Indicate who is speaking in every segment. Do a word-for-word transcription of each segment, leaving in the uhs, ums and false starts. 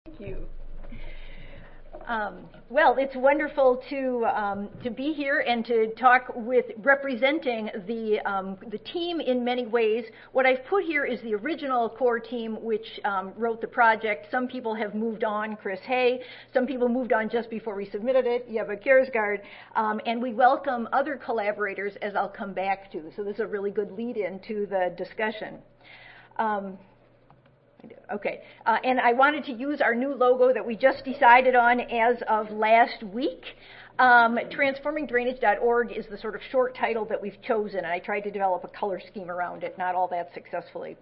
Speaker 1: Thank you. Um, well, it's wonderful to um, to be here and to talk with representing the um, the team in many ways. What I've put here is the original core team, which um, wrote the project. Some people have moved on. Chris Hay. Some people moved on just before we submitted it. Yeva Kjaersgaard. Um, and we welcome other collaborators, as I'll come back to. So this is a really good lead-in to the discussion. Um, Okay, uh, and I wanted to use our new logo that we just decided on as of last week. Um, transforming drainage dot org is the sort of short title that we've chosen, and I tried to develop a color scheme around it, not all that successfully.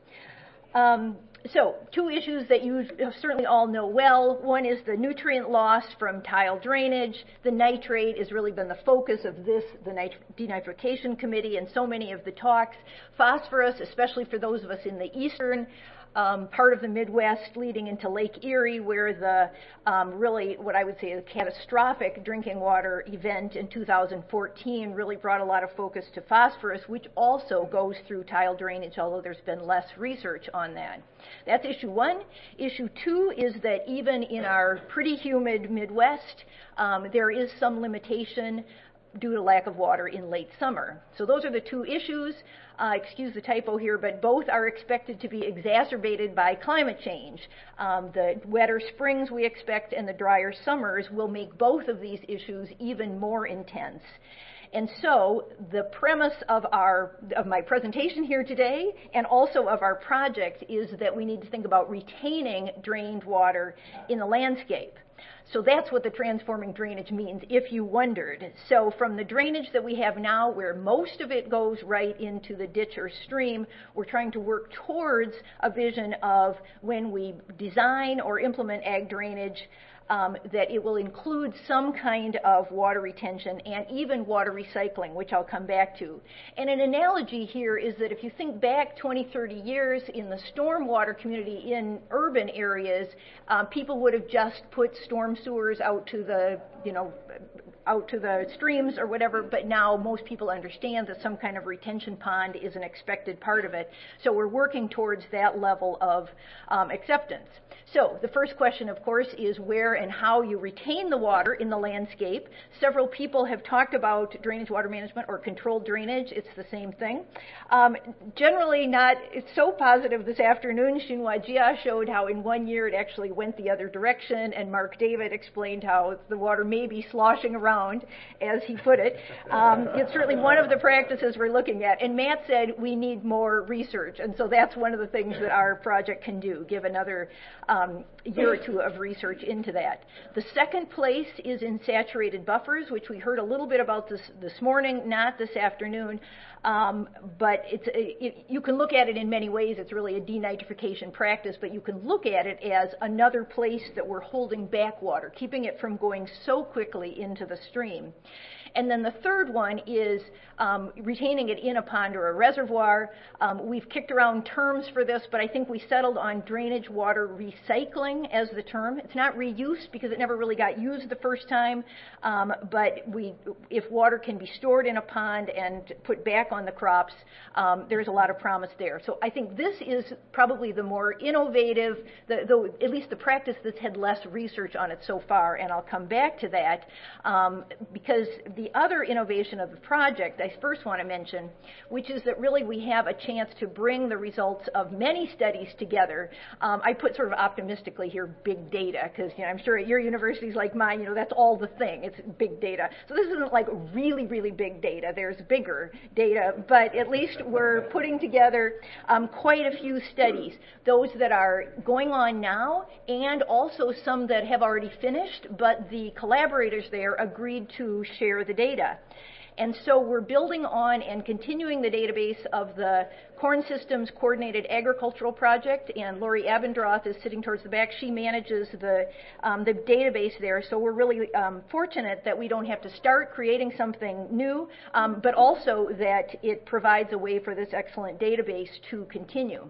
Speaker 1: Um, so, two issues that you certainly all know well. One is the nutrient loss from tile drainage. The nitrate has really been the focus of this, the nit- denitrification committee, and so many of the talks. Phosphorus, especially for those of us in the eastern Um, part of the Midwest leading into Lake Erie, where the um, really what I would say is a catastrophic drinking water event in two thousand fourteen really brought a lot of focus to phosphorus, which also goes through tile drainage, although there's been less research on that. That's issue one. Issue two is that even in our pretty humid Midwest, um, there is some limitation due to lack of water in late summer. So those are the two issues. Uh, excuse the typo here, but both are expected to be exacerbated by climate change. Um, the wetter springs we expect and the drier summers will make both of these issues even more intense. And so the premise of our of my presentation here today and also of our project is that we need to think about retaining drained water in the landscape. So that's what the transforming drainage means, if you wondered. So from the drainage that we have now, where most of it goes right into the ditch or stream, we're trying to work towards a vision of when we design or implement ag drainage, Um, that it will include some kind of water retention and even water recycling, which I'll come back to. And an analogy here is that if you think back twenty, thirty years in the stormwater community in urban areas, uh, people would have just put storm sewers out to the, you know, out to the streams or whatever, but now most people understand that some kind of retention pond is an expected part of it. So we're working towards that level of um, acceptance. So the first question, of course, is where and how you retain the water in the landscape. Several people have talked about drainage water management or controlled drainage. It's the same thing. Um, generally not, it's so positive this afternoon. Xinhua Jia showed how in one year it actually went the other direction, and Mark David explained how the water may be sloshing around, as he put it. Um, it's certainly one of the practices we're looking at. And Matt said we need more research, and so that's one of the things that our project can do, give another um, year or two of research into that. The second place is in saturated buffers, which we heard a little bit about this this morning, not this afternoon. Um, but it's a, it, you can look at it in many ways. It's really a denitrification practice, but you can look at it as another place that we're holding back water, keeping it from going so quickly into the stream. And then the third one is um, retaining it in a pond or a reservoir. Um, we've kicked around terms for this, but I think we settled on drainage water recycling as the term. It's not reuse because it never really got used the first time, um, but we, if water can be stored in a pond and put back on the crops, um, there's a lot of promise there. So I think this is probably the more innovative, the, the, at least the practice that's had less research on it so far, and I'll come back to that um, because the The other innovation of the project I first want to mention, which is that really we have a chance to bring the results of many studies together. Um, I put sort of optimistically here big data, because you know, I'm sure at your universities like mine, you know, that's all the thing. It's big data. So this isn't like really, really big data. There's bigger data, but at least we're putting together um, quite a few studies, those that are going on now and also some that have already finished, but the collaborators there agreed to share the data. And so we're building on and continuing the database of the Corn Systems Coordinated Agricultural Project, and Lori Abendroth is sitting towards the back. She manages the, um, the database there, so we're really um, fortunate that we don't have to start creating something new, um, but also that it provides a way for this excellent database to continue.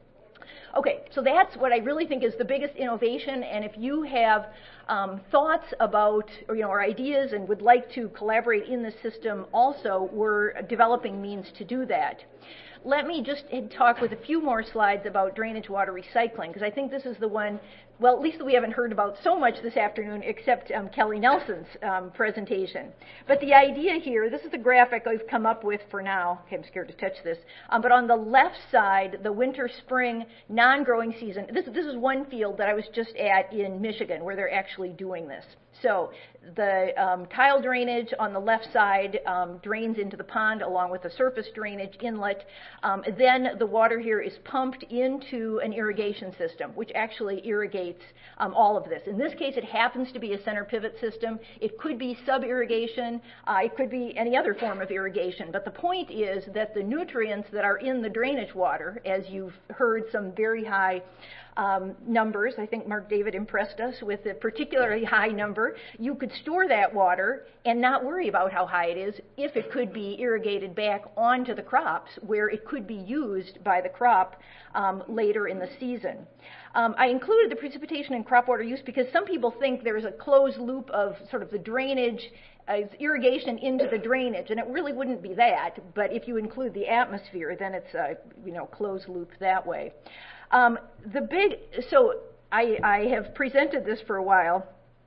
Speaker 1: Okay, so that's what I really think is the biggest innovation, and if you have um, thoughts about, or, you know, or ideas and would like to collaborate in the system also, we're developing means to do that. Let me just talk with a few more slides about drainage water recycling, because I think this is the one well, at least we haven't heard about so much this afternoon except um, Kelly Nelson's um, presentation. But the idea here, this is the graphic I've come up with for now. Okay, I'm scared to touch this. Um, but on the left side, the winter-spring non-growing season, this, this is one field that I was just at in Michigan where they're actually doing this. So the um, tile drainage on the left side um, drains into the pond along with the surface drainage inlet. Um, then the water here is pumped into an irrigation system, which actually irrigates um, all of this. In this case, it happens to be a center pivot system. It could be sub-irrigation. Uh, it could be any other form of irrigation. But the point is that the nutrients that are in the drainage water, as you've heard some very high Um, numbers. I think Mark David impressed us with a particularly high number. You could store that water and not worry about how high it is if it could be irrigated back onto the crops where it could be used by the crop um, later in the season. Um, I included the precipitation and crop water use because some people think there's a closed loop of sort of the drainage uh, irrigation into the drainage, and it really wouldn't be that, but if you include the atmosphere, then it's a you know closed loop that way. Um, the big, so I, I have presented this for a while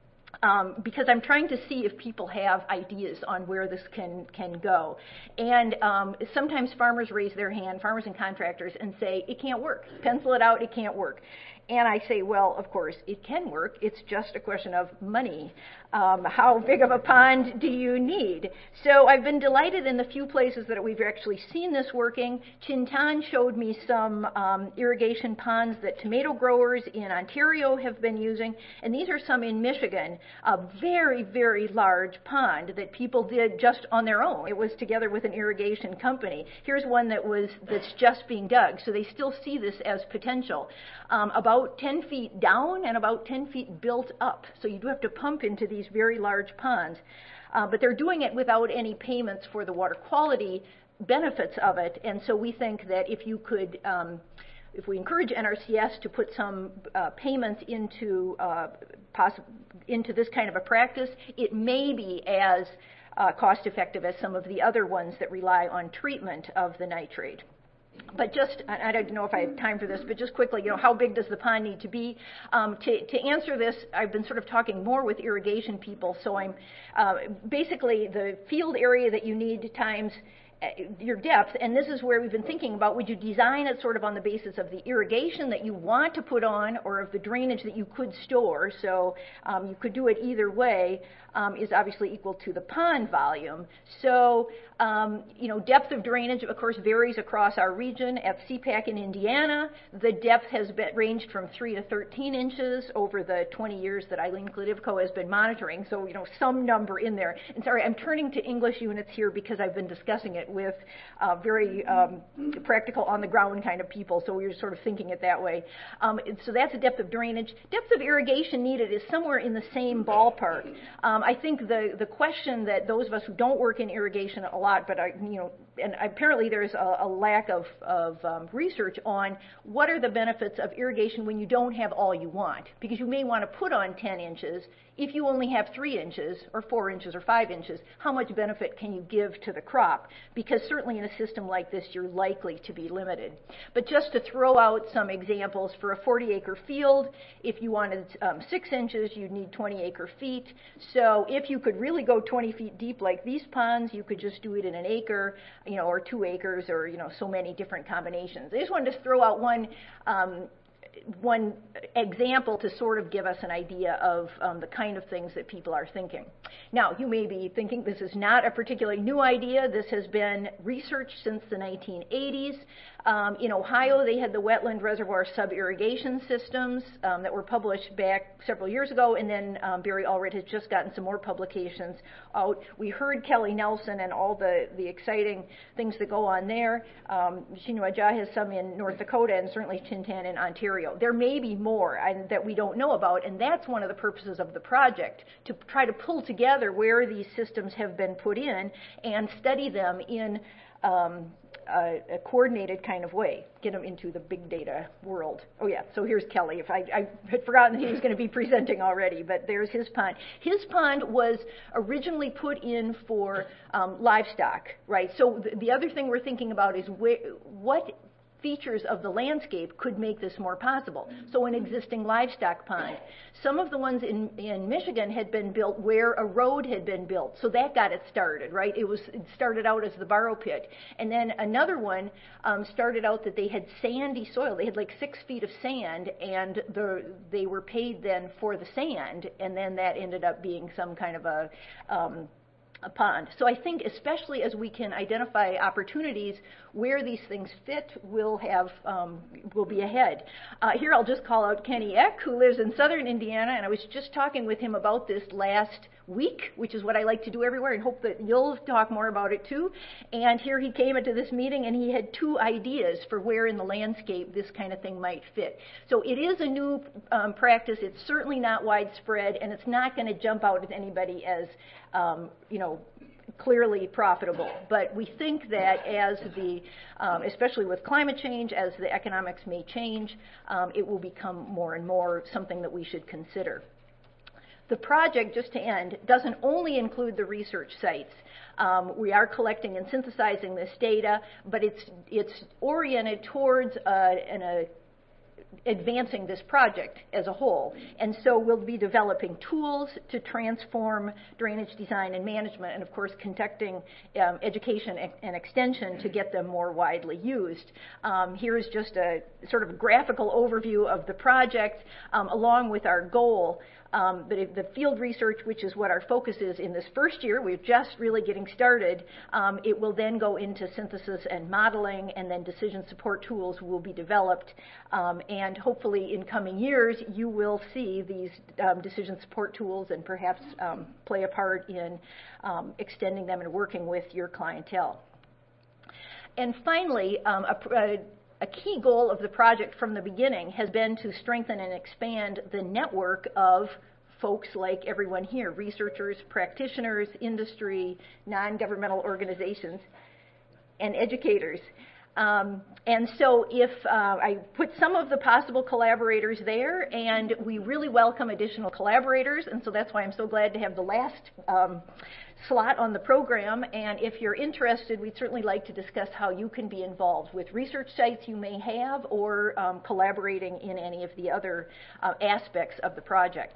Speaker 1: um, because I'm trying to see if people have ideas on where this can, can go. And um, sometimes farmers raise their hand, farmers and contractors, and say, it can't work. Pencil it out, it can't work. And I say, well, of course, it can work. It's just a question of money. Um, how big of a pond do you need? So I've been delighted in the few places that we've actually seen this working. Chintan showed me some um, irrigation ponds that tomato growers in Ontario have been using. And these are some in Michigan, a very, very large pond that people did just on their own. It was together with an irrigation company. Here's one that was that's just being dug. So they still see this as potential. Um, about ten feet down and about ten feet built up. So you do have to pump into these very large ponds. Uh, but they're doing it without any payments for the water quality benefits of it. And so we think that if you could, um, if we encourage N R C S to put some uh, payments into, uh, poss- into this kind of a practice, it may be as uh, cost effective as some of the other ones that rely on treatment of the nitrate. But just, I don't know if I have time for this, but just quickly, you know, how big does the pond need to be? Um, to, to answer this, I've been sort of talking more with irrigation people, so I'm uh, basically the field area that you need times your depth, and this is where we've been thinking about, would you design it sort of on the basis of the irrigation that you want to put on or of the drainage that you could store, so um, you could do it either way, um, is obviously equal to the pond volume. So, um, you know, depth of drainage, of course, varies across our region. At C PAC in Indiana, the depth has been ranged from three to thirteen inches over the twenty years that Eileen Kladivko has been monitoring, so, you know, some number in there. And sorry, I'm turning to English units here because I've been discussing it with uh, very um, practical, on-the-ground kind of people, so we were sort of thinking it that way. Um, so that's the depth of drainage. Depth of irrigation needed is somewhere in the same ballpark. Um, I think the, the question that those of us who don't work in irrigation a lot, but I, you know, and apparently there's a, a lack of, of um, research on what are the benefits of irrigation when you don't have all you want, because you may want to put on ten inches. If you only have three inches or four inches or five inches, how much benefit can you give to the crop? Because certainly in a system like this, you're likely to be limited. But just to throw out some examples, for a forty acre field, if you wanted um, six inches, you'd need twenty acre feet. So if you could really go twenty feet deep like these ponds, you could just do it in an acre, you know, or two acres, or, you know, so many different combinations. I just wanted to throw out one um, one example to sort of give us an idea of um, the kind of things that people are thinking. Now, you may be thinking this is not a particularly new idea. This has been researched since the nineteen eighties. Um, in Ohio, they had the wetland reservoir sub-irrigation systems um, that were published back several years ago, and then um, Barry Allred has just gotten some more publications out. We heard Kelly Nelson and all the, the exciting things that go on there. Um, Shinua Jha has some in North Dakota, and certainly Chintan in Ontario. There may be more and, that we don't know about, and that's one of the purposes of the project, to try to pull together where these systems have been put in and study them in um, a, a coordinated kind of way, get them into the big data world. Oh yeah, so here's Kelly. If I, I had forgotten that he was going to be presenting already, but there's his pond. His pond was originally put in for um, livestock, right? So the, the other thing we're thinking about is where, what features of the landscape could make this more possible. So an existing livestock pond. Some of the ones in, in Michigan had been built where a road had been built. So that got it started, right? It was it started out as the borrow pit. And then another one um, started out that they had sandy soil. They had like six feet of sand, and the, they were paid then for the sand, and then that ended up being some kind of a um, a pond. So I think especially as we can identify opportunities where these things fit, we'll have, um, we'll be ahead. Uh, here I'll just call out Kenny Eck, who lives in southern Indiana, and I was just talking with him about this last week, which is what I like to do everywhere, and hope that you'll talk more about it too. And here he came into this meeting, and he had two ideas for where in the landscape this kind of thing might fit. So it is a new um, practice. It's certainly not widespread, and it's not going to jump out at anybody as Um, you know, clearly profitable. But we think that as the, um, especially with climate change, as the economics may change, um, it will become more and more something that we should consider. The project, just to end, doesn't only include the research sites. Um, we are collecting and synthesizing this data, but it's, it's oriented towards uh, an, a advancing this project as a whole. And so we'll be developing tools to transform drainage design and management, and of course conducting um, education and extension to get them more widely used. Um, here is just a sort of graphical overview of the project um, along with our goal. Um, but if the field research, which is what our focus is in this first year, we're just really getting started, um, it will then go into synthesis and modeling, and then decision support tools will be developed. Um, and hopefully in coming years, you will see these um, decision support tools and perhaps um, play a part in um, extending them and working with your clientele. And finally, um, a, a A key goal of the project from the beginning has been to strengthen and expand the network of folks like everyone here, researchers, practitioners, industry, non-governmental organizations, and educators. Um, and so if uh, I put some of the possible collaborators there, and we really welcome additional collaborators, and so that's why I'm so glad to have the last um, slot on the program. And if you're interested, we'd certainly like to discuss how you can be involved with research sites you may have, or um, collaborating in any of the other uh, aspects of the project.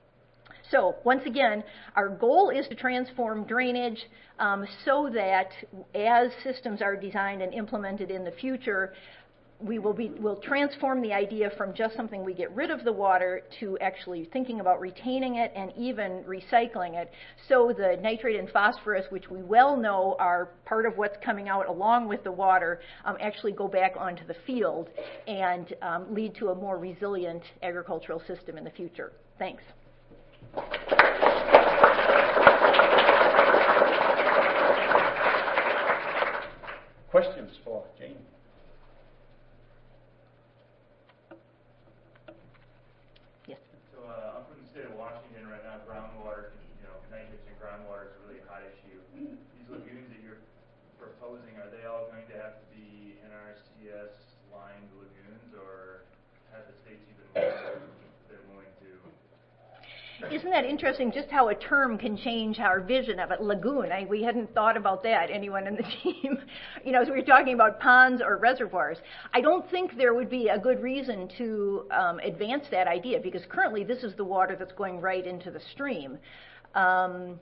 Speaker 1: So once again, our goal is to transform drainage um, so that as systems are designed and implemented in the future, we will be, we'll transform the idea from just something we get rid of the water to actually thinking about retaining it and even recycling it. So the nitrate and phosphorus, which we well know are part of what's coming out along with the water, um, actually go back onto the field and um, lead to a more resilient agricultural system in the future. Thanks.
Speaker 2: Questions for Jane?
Speaker 1: Yes.
Speaker 3: So uh, I'm from the state of Washington right now. Groundwater, you know, nitrates in groundwater is a really hot issue. These lagoons that you're proposing, are they all going to have to be N R C S lined lagoons, or have the states even been willing to?
Speaker 1: Isn't that interesting, just how a term can change our vision of it? Lagoon, I, we hadn't thought about that, anyone in the team. You know, so we were talking about ponds or reservoirs. I don't think there would be a good reason to um, advance that idea, because currently this is the water that's going right into the stream. Um,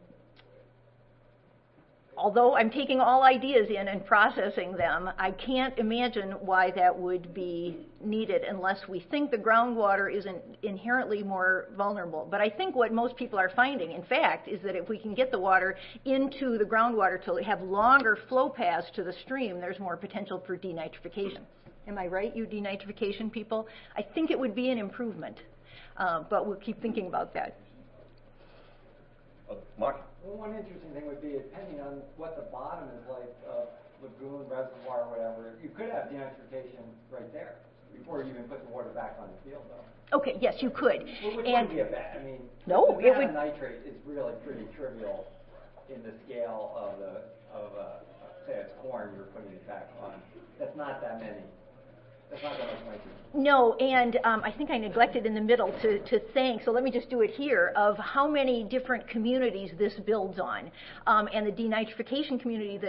Speaker 1: Although I'm taking all ideas in and processing them, I can't imagine why that would be needed unless we think the groundwater isn't inherently more vulnerable. But I think what most people are finding, in fact, is that if we can get the water into the groundwater to have longer flow paths to the stream, there's more potential for denitrification. Am I right, you denitrification people? I think it would be an improvement, uh, but we'll keep thinking about that.
Speaker 2: Uh, Mark?
Speaker 4: Well, one interesting thing would be, depending on what the bottom is like, uh, lagoon, reservoir, or whatever, you could have denitrification right there before you even put the water back on the field, though.
Speaker 1: Okay, yes, you could.
Speaker 4: Well, which
Speaker 1: and
Speaker 4: wouldn't be a bad. I mean,
Speaker 1: no,
Speaker 4: the
Speaker 1: it would.
Speaker 4: nitrate is really pretty trivial in the scale of the of uh, say it's corn you're putting it back on. That's not that many. That's not that much nitrogen.
Speaker 1: No, and um, I think I neglected in the middle to, to thank, so let me just do it here, of how many different communities this builds on. Um, and the denitrification community that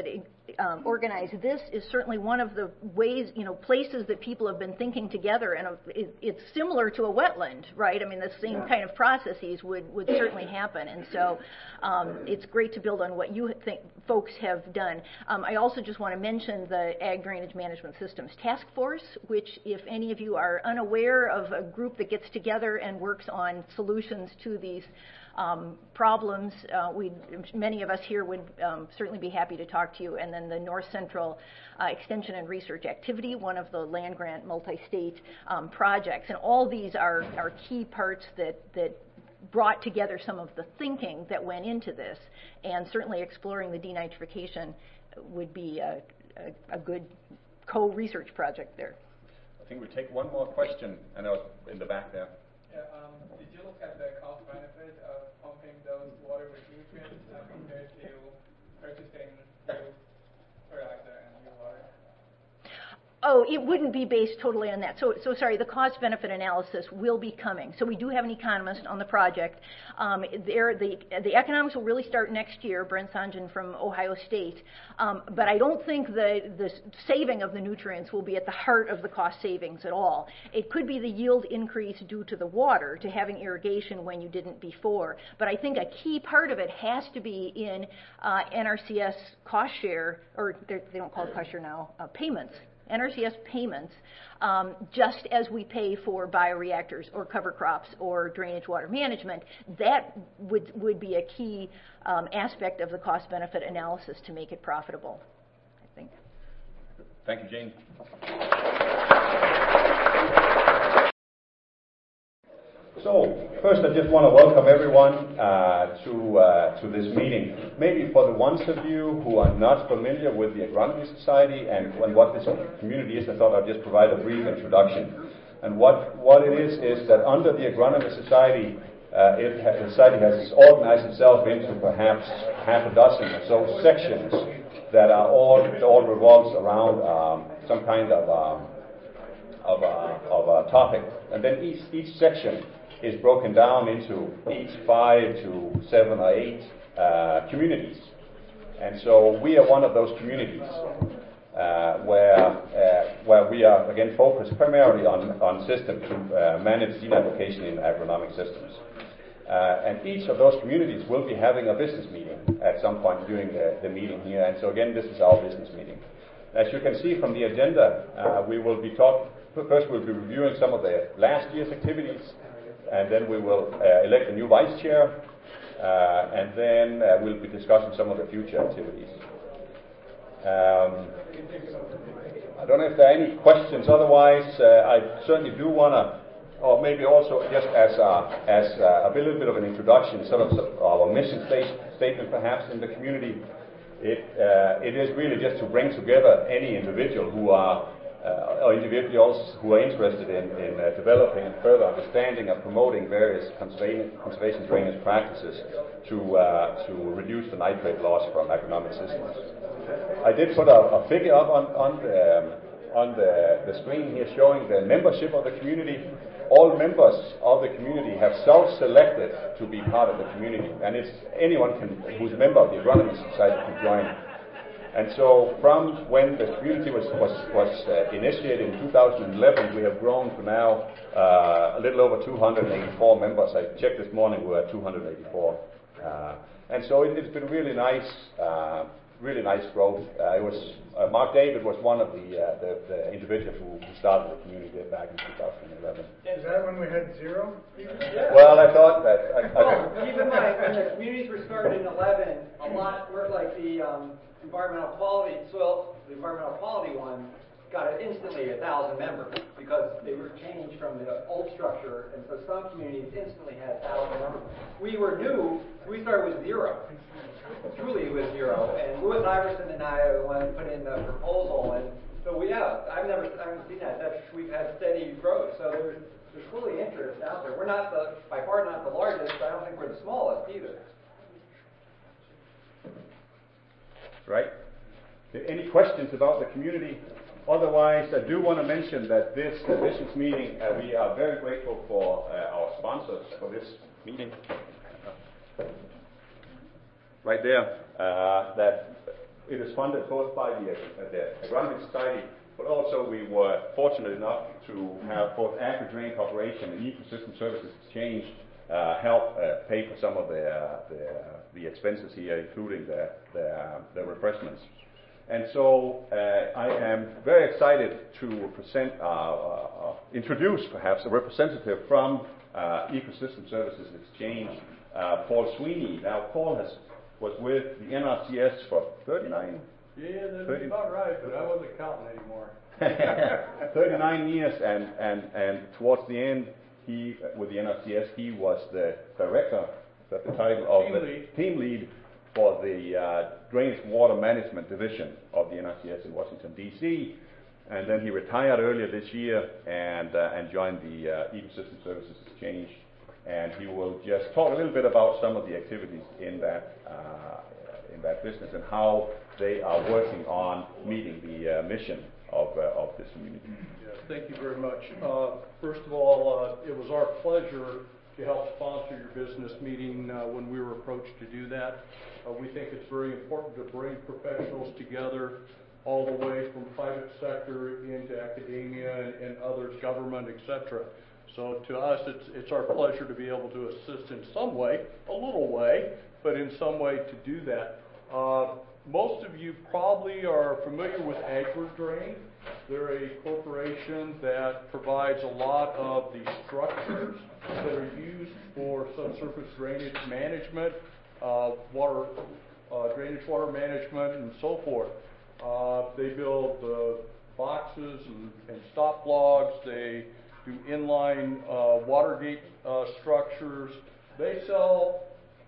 Speaker 1: um, organize. This is certainly one of the ways, you know, places that people have been thinking together, and it, it's similar to a wetland, right? I mean, the same kind of processes would, would certainly happen, and so um, it's great to build on what you think folks have done. Um, I also just want to mention the Ag Drainage Management Systems Task Force, which, if any of you are unaware of a group that gets together and works on solutions to these Um, problems, uh, we many of us here would um, certainly be happy to talk to you. And then the North Central uh, Extension and Research Activity, one of the land grant multi-state um, projects, and all these are, are key parts that that brought together some of the thinking that went into this. And certainly exploring the denitrification would be a, a, a good co-research project there.
Speaker 2: I think we'll take one more question. I know it's in the back there.
Speaker 5: Yeah, um, did you look at the cost benefit of pumping those water with nutrients uh, compared to purchasing new fertilizer and new water?
Speaker 1: Oh, it wouldn't be based totally on that. So, so sorry, the cost-benefit analysis will be coming. So we do have an economist on the project. Um, there, the, the economics will really start next year, Brent Sanjan from Ohio State. Um, but I don't think the, the saving of the nutrients will be at the heart of the cost savings at all. It could be the yield increase due to the water, to having irrigation when you didn't before. But I think a key part of it has to be in uh, N R C S cost share, or they don't call it cost share now, uh, payments. N R C S payments, um, just as we pay for bioreactors or cover crops or drainage water management. That would, would be a key um, aspect of the cost-benefit analysis to make it profitable, I think.
Speaker 2: Thank you, Jane. So, first I just want to welcome everyone uh, to, uh, to this meeting. Maybe for the ones of you who are not familiar with the Agronomy Society and, and what this community is, I thought I'd just provide a brief introduction. And what, what it is, is that under the Agronomy Society, uh, it ha- the society has organized itself into perhaps half a dozen or so sections that are all, that all revolves around um, some kind of, um, of, a, of a topic. And then each, each section is broken down into each five to seven or eight uh, communities. And so we are one of those communities uh, where uh, where we are, again, focused primarily on, on systems to uh, manage denitrification in agronomic systems. Uh, and each of those communities will be having a business meeting at some point during the, the meeting here. And so again, this is our business meeting. As you can see from the agenda, uh, we will be talking, first we'll be reviewing some of the last year's activities, and then we will uh, elect a new vice chair, uh, and then uh, we'll be discussing some of the future activities. Um, I don't know if there are any questions. Otherwise, uh, I certainly do want to, or maybe also just as a, as a, a little bit of an introduction, sort of our mission state, statement perhaps in the community. It uh, it is really just to bring together any individual who are Uh, or individuals who are interested in, in uh, developing and further understanding and promoting various conservation, conservation drainage practices to uh, to reduce the nitrate loss from agronomic systems. I did put a, a figure up on, on the um, on the, the screen here showing the membership of the community. All members of the community have self-selected to be part of the community, and it's anyone can, who's a member of the Agronomy Society can join. And so from when the community was, was, was uh, initiated in two thousand eleven, we have grown to now uh, a little over two hundred eighty-four members. I checked this morning, we were at two hundred eighty-four. Uh, and so it, it's been really nice, uh, really nice growth. Uh, it was uh, Mark David was one of the, uh, the, the individuals who, who started the community back in two thousand eleven.
Speaker 5: Is that when we had zero?
Speaker 2: Yeah. Well, I thought that. I, I
Speaker 4: Well, keep in mind, when the communities were started in eleven, a lot were like the um, environmental quality, soil, the environmental quality one got it instantly a thousand members because they were changed from the old structure, and so some communities instantly had a thousand members. We were new, we started with zero. Truly it was zero, and Louis Iverson and I are the one who put in the proposal, and so we have, I've never, I haven't seen that, That's, we've had steady growth, so there's, there's fully interest out there. We're not the, by far not the largest, but I don't think we're the smallest either.
Speaker 2: Right? Any questions about the community? Otherwise, I do want to mention that this uh, business meeting, uh, we are very grateful for uh, our sponsors for this meeting. Right there, uh, that it is funded both by the, uh, the Agronomy Society, but also we were fortunate enough to have both AgriDrain Corporation and Ecosystem Services Exchange uh, help uh, pay for some of the, uh, the, uh, the expenses here, including the, the, uh, the refreshments. And so uh, I am very excited to present, uh, uh, introduce perhaps a representative from uh, Ecosystem Services Exchange, uh, Paul Sweeney. Now, Paul has was with the N R C S for thirty-nine.
Speaker 6: Yeah, that's about right, but I wasn't counting anymore.
Speaker 2: thirty-nine years, and, and, and towards the end, he, with the N R C S, he was the director, that's the title of
Speaker 6: team
Speaker 2: the
Speaker 6: lead.
Speaker 2: team lead for the uh, Drainage Water Management Division of the N R C S in Washington, D C And then he retired earlier this year and, uh, and joined the uh, Ecosystem Services Exchange. And he will just talk a little bit about some of the activities in that, uh, in that business and how they are working on meeting the uh, mission of, uh, of this community.
Speaker 6: Yeah, thank you very much. Uh, first of all, uh, it was our pleasure to help sponsor your business meeting uh, when we were approached to do that. Uh, we think it's very important to bring professionals together all the way from private sector into academia and, and others, government, et cetera. So to us, it's, it's our pleasure to be able to assist in some way, a little way, but in some way to do that. Uh, most of you probably are familiar with AgriDrain. They're a corporation that provides a lot of the structures that are used for subsurface drainage management, uh, water, uh, drainage water management, and so forth. Uh, they build uh, boxes and, and stop logs. They do inline uh, water gate uh, structures. They sell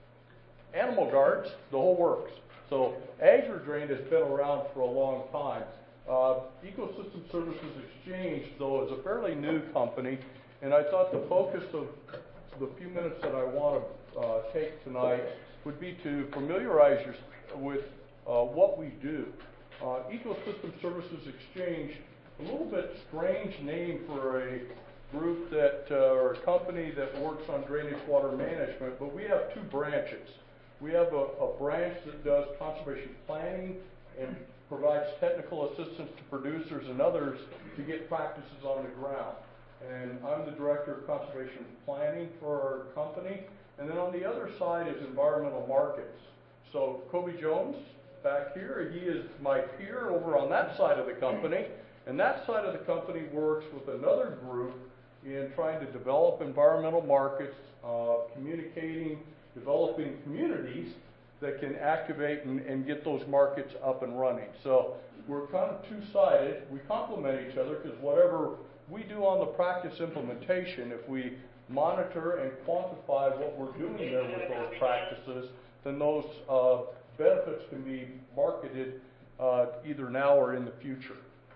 Speaker 6: animal guards, the whole works. So AgriDrain has been around for a long time. Uh, Ecosystem Services Exchange, though, is a fairly new company, and I thought the focus of the few minutes that I want to uh, take tonight would be to familiarize you with uh, what we do. Uh, Ecosystem Services Exchange, a little bit strange name for a group that, uh, or a company that works on drainage water management, but we have two branches. We have a, a branch that does conservation planning and provides technical assistance to producers and others to get practices on the ground. And I'm the director of conservation planning for our company. And then on the other side is environmental markets. So Kobe Jones, back here, he is my peer over on that side of the company. And that side of the company works with another group in trying to develop environmental markets, uh, communicating, developing communities that can activate and, and get those markets up and running. So we're kind of two-sided. We complement each other because whatever we do on the practice implementation, if we monitor and quantify what we're doing there with those practices, then those uh, benefits can be marketed uh, either now or in the future.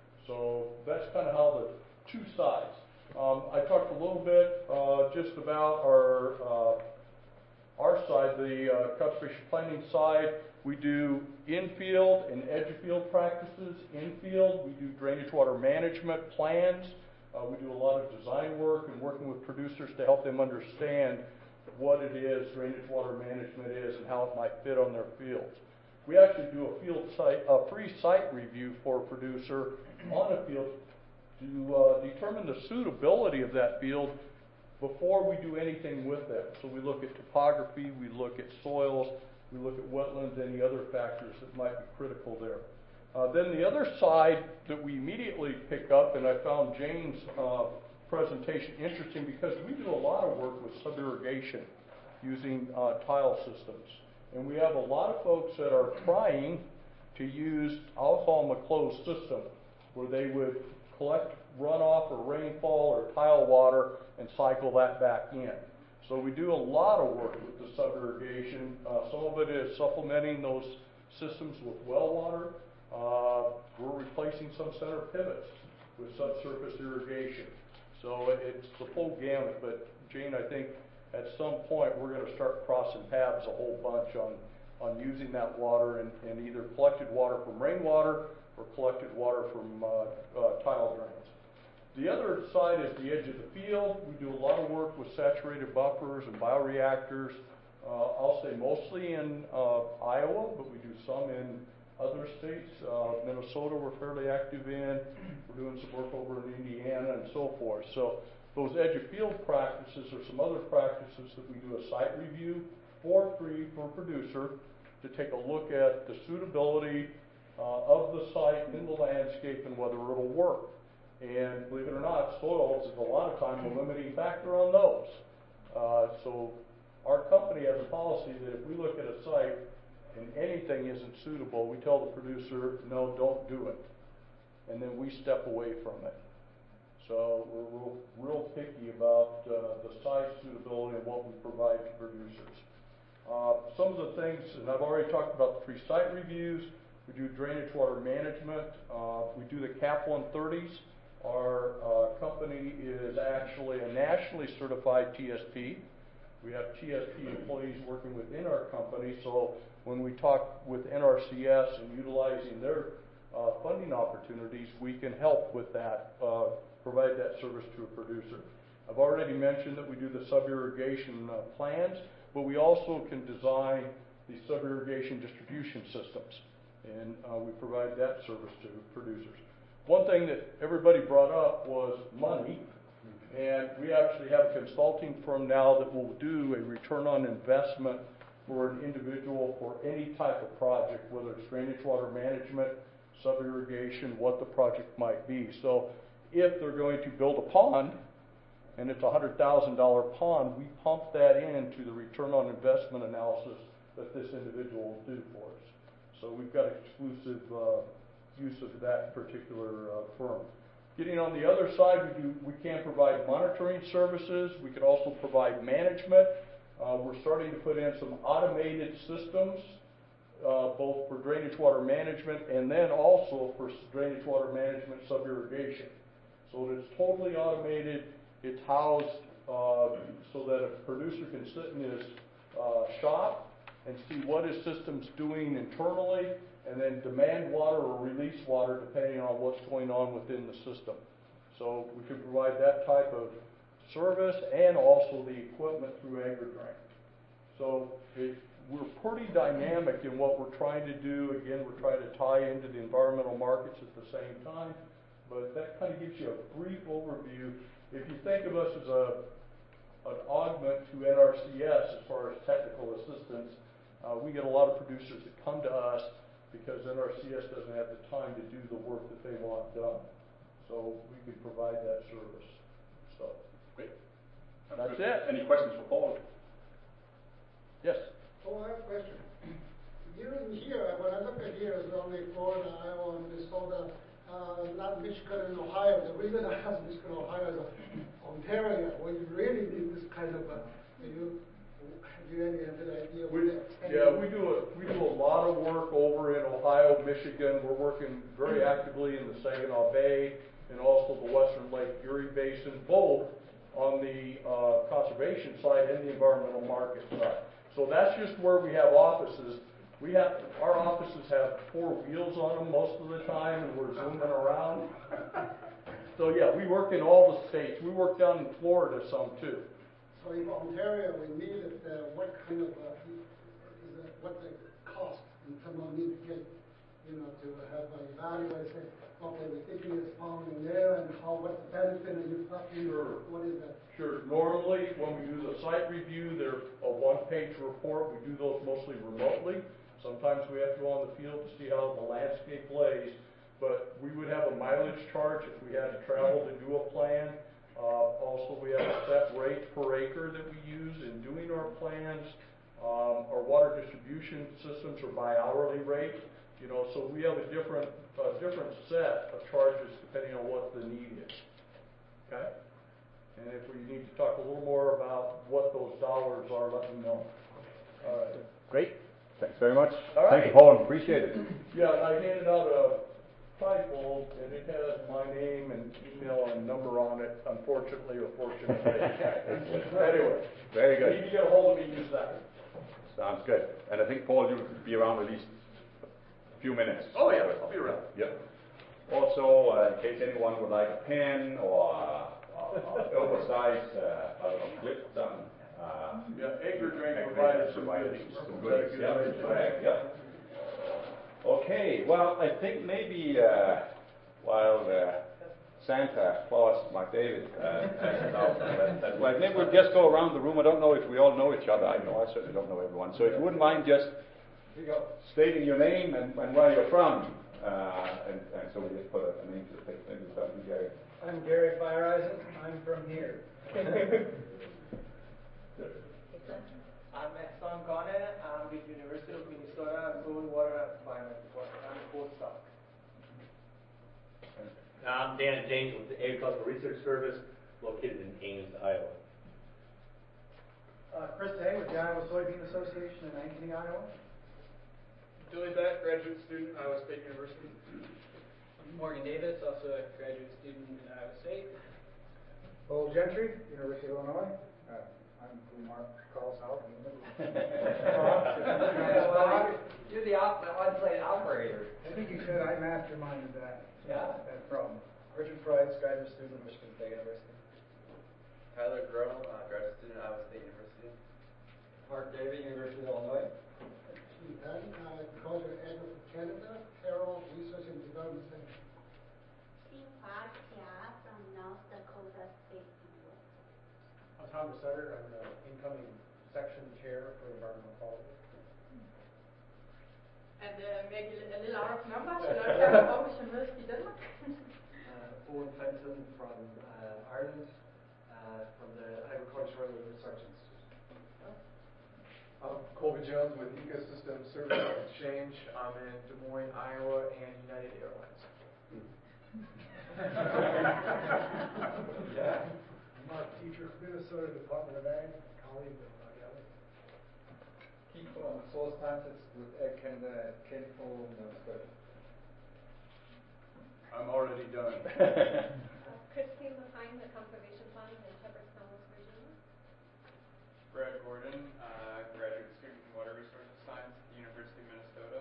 Speaker 6: So that's kind of how the two sides. Um, I talked a little bit uh, just about our uh, our side, the uh, conservation planning side. We do in-field and edge-of-field practices. In-field, we do drainage water management plans. Uh, we do a lot of design work and working with producers to help them understand what it is drainage water management is and how it might fit on their fields. We actually do a field site, a free site review for a producer on a field to uh, determine the suitability of that field before we do anything with them. So we look at topography, we look at soils, we look at wetlands, any other factors that might be critical there. Uh, then the other side that we immediately pick up, and I found Jane's uh, presentation interesting because we do a lot of work with sub-irrigation using uh, tile systems. And we have a lot of folks that are trying to use, I'll call them a closed system, where they would collect runoff or rainfall or tile water and cycle that back in. So we do a lot of work with the sub-irrigation. Uh, some of it is supplementing those systems with well water. Uh, we're replacing some center pivots with subsurface irrigation. So it's the full gamut, but Jane, I think at some point we're going to start crossing paths a whole bunch on, on using that water and, and either collected water from rainwater or collected water from uh, uh, tile drains. The other side is the edge of the field. We do a lot of work with saturated buffers and bioreactors. Uh, I'll say mostly in uh, Iowa, but we do some in other states. Uh, Minnesota we're fairly active in. We're doing some work over in Indiana and so forth. So those edge of field practices are some other practices that we do a site review for free for a producer to take a look at the suitability uh, of the site in the landscape and whether it'll work. And believe it or not, soils is a lot of times a limiting factor on those. Uh, so our company has a policy that if we look at a site and anything isn't suitable, we tell the producer, no, don't do it. And then we step away from it. So we're real, real picky about uh, the site suitability and what we provide to producers. Uh, some of the things, and I've already talked about the free site reviews. We do drainage water management. Uh, we do the CAP one thirties. Our uh, company is actually a nationally certified T S P. We have T S P employees working within our company, so when we talk with N R C S and utilizing their uh, funding opportunities, we can help with that, uh, provide that service to a producer. I've already mentioned that we do the sub-irrigation uh, plans, but we also can design the sub-irrigation distribution systems, and uh, we provide that service to producers. One thing that everybody brought up was money, and we actually have a consulting firm now that will do a return on investment for an individual for any type of project, whether it's drainage water management, sub-irrigation, what the project might be. So if they're going to build a pond, and it's a one hundred thousand dollar pond, we pump that into the return on investment analysis that this individual will do for us. So we've got exclusive uh, use of that particular uh, firm. Getting on the other side, we do we can provide monitoring services. We can also provide management. Uh, we're starting to put in some automated systems, uh, both for drainage water management and then also for drainage water management sub-irrigation. So that it's totally automated. It's housed uh, so that a producer can sit in his uh, shop and see what his system's doing internally, and then demand water or release water depending on what's going on within the system. So we can provide that type of service and also the equipment through AgriDrain. So it, we're pretty dynamic in what we're trying to do. Again, we're trying to tie into the environmental markets at the same time, but that kind of gives you a brief overview. If you think of us as a, an augment to N R C S as far as technical assistance, uh, we get a lot of producers that come to us because N R C S doesn't have the time to do the work that they want done. So we can provide that service. So
Speaker 2: Great.
Speaker 6: that's
Speaker 2: good.
Speaker 6: it.
Speaker 2: Any questions for Paul?
Speaker 6: Yes.
Speaker 7: Oh, I have a question. During here, when I look at here, it's only Florida, Iowa, Minnesota, uh, not Michigan and Ohio. The reason I ask Michigan and Ohio is uh, Ontario, where you really need this kind of, uh, do you, do you have any idea?
Speaker 6: We, yeah, we do a we do a lot of work over in Ohio, Michigan. We're working very actively in the Saginaw Bay and also the Western Lake Erie Basin, both on the uh, conservation side and the environmental market side. So that's just where we have offices. We have our offices have four wheels on them most of the time, and we're zooming around. So yeah, we work in all the states. We work down in Florida some too.
Speaker 7: So in Ontario, we need it, uh, what kind of, uh, is it, what the cost in terms of need to get, you know, to have an evaluate, say, okay, we're thinking it's found in there, and how, what's the benefit, and you're talking,
Speaker 6: Sure.
Speaker 7: what is that?
Speaker 6: Sure. Normally, when we do the site review, they're a one-page report. We do those mostly remotely. Sometimes we have to go on the field to see how the landscape lays, but we would have a mileage charge if we had to travel to do a plan. Uh, also, we have a set rate per acre that we use in doing our plans. Um, our water distribution systems are by hourly rate, you know, so we have a different, uh, different set of charges depending on what the need is. Okay? And if we need to talk a little more about what those dollars are, let me know. All right.
Speaker 2: Great. Thanks very much.
Speaker 6: All right.
Speaker 2: Thank you, Paul. Appreciate it.
Speaker 6: Yeah, I handed out a trifold, and it has my name and email and number on it, unfortunately or fortunately. Anyway.
Speaker 2: Very good.
Speaker 6: If you get a hold of me, use that.
Speaker 2: Sounds good. And I think, Paul, you'll be around at least a few minutes.
Speaker 6: Oh, yeah, I'll be around.
Speaker 2: Yep. Also, uh, in case anyone would like a pen or uh, uh, oversized, uh, I don't know, clip something. Uh,
Speaker 6: Yeah, AgriDrain
Speaker 2: AgriDrain
Speaker 6: provided some
Speaker 2: provided
Speaker 6: goodies.
Speaker 2: some goodies. Yeah, swag, yeah. Okay, well, I think maybe uh, while uh, Santa Claus McDavid uh, passes out, that, that, well, maybe we'll just go around the room. I don't know if we all know each other. I know I certainly don't know everyone. So if you wouldn't mind just stating your name and, and where you're from, uh, and, and so we just put a, a name to the face. Maybe we'll start with Gary.
Speaker 8: I'm Gary Fireisen. I'm from here.
Speaker 9: I'm Ehsan Khaneh. I'm with University of Minnesota Soil, Water and Environment Department. I'm a postdoc.
Speaker 10: I'm Dan James with the Agricultural Research Service, located in Ames, Iowa.
Speaker 8: Uh, Chris Day with the Iowa Soybean Association in Ankeny, Iowa.
Speaker 5: Julie Beck, graduate student, Iowa State University.
Speaker 11: Morgan Davis, also a graduate student in Iowa State.
Speaker 8: Lowell Gentry, University of Illinois. Uh, I'm who Mark calls out in the middle.
Speaker 4: Yeah, well, you're the op- on-site operator.
Speaker 8: I think you said I masterminded that.
Speaker 4: Yeah.
Speaker 8: That problem. Richard Price, graduate student at Michigan State University.
Speaker 12: Tyler Grohl, uh, graduate student at Iowa State University.
Speaker 4: Mark David, University of Illinois.
Speaker 7: Steve Patton, uh, College of Agri from Canada, Carroll Research and Development Center.
Speaker 13: Xinhua Jia from North Dakota State University.
Speaker 8: I'm Thomas Sutter. I'm the incoming section chair for environmental quality.
Speaker 14: And uh, maybe a little out of numbers, and I'm from Aarhus University, Denmark.
Speaker 4: uh, Owen Fenton from uh, Ireland, uh, from the Agricultural Research Institute.
Speaker 12: I'm Colby Jones with Ecosystem Service and Exchange. I'm in Des Moines, Iowa, and United Airlines.
Speaker 7: Yeah. Mark Teacher, Minnesota Department of Ag, colleague of uh, Galley.
Speaker 15: Keith um, soil scientist with Ag Canada at Kenful, Nova Scotia.
Speaker 6: I'm already done.
Speaker 16: uh, Christine Lapine, the Conservation Fund in Shepherdstown, West Virginia.
Speaker 17: Brad Gordon, uh, graduate student in Water Resources Science at the University of Minnesota.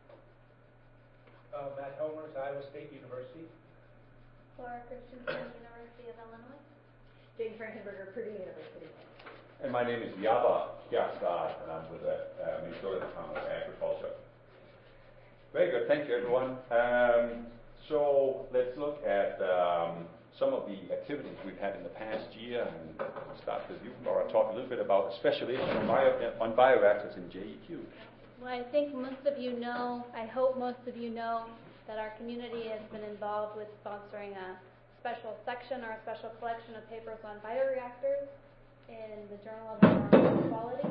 Speaker 8: Uh, Matt Helmers, Iowa State University.
Speaker 13: Laura Christensen, University of Illinois.
Speaker 1: Jane Frankenberger, Purdue University.
Speaker 2: And my name is Yaba Kjærstad, and I'm with the uh, Minnesota Department of Agriculture. Very good, thank you everyone. Um, so let's look at um, some of the activities we've had in the past year, and we'll start with you, Laura. Talk a little bit about a special issue on, bio, on bioreactors in J E Q.
Speaker 18: Well, I think most of you know, I hope most of you know, that our community has been involved with sponsoring a special section or a special collection of papers on bioreactors in the Journal of Environmental Quality.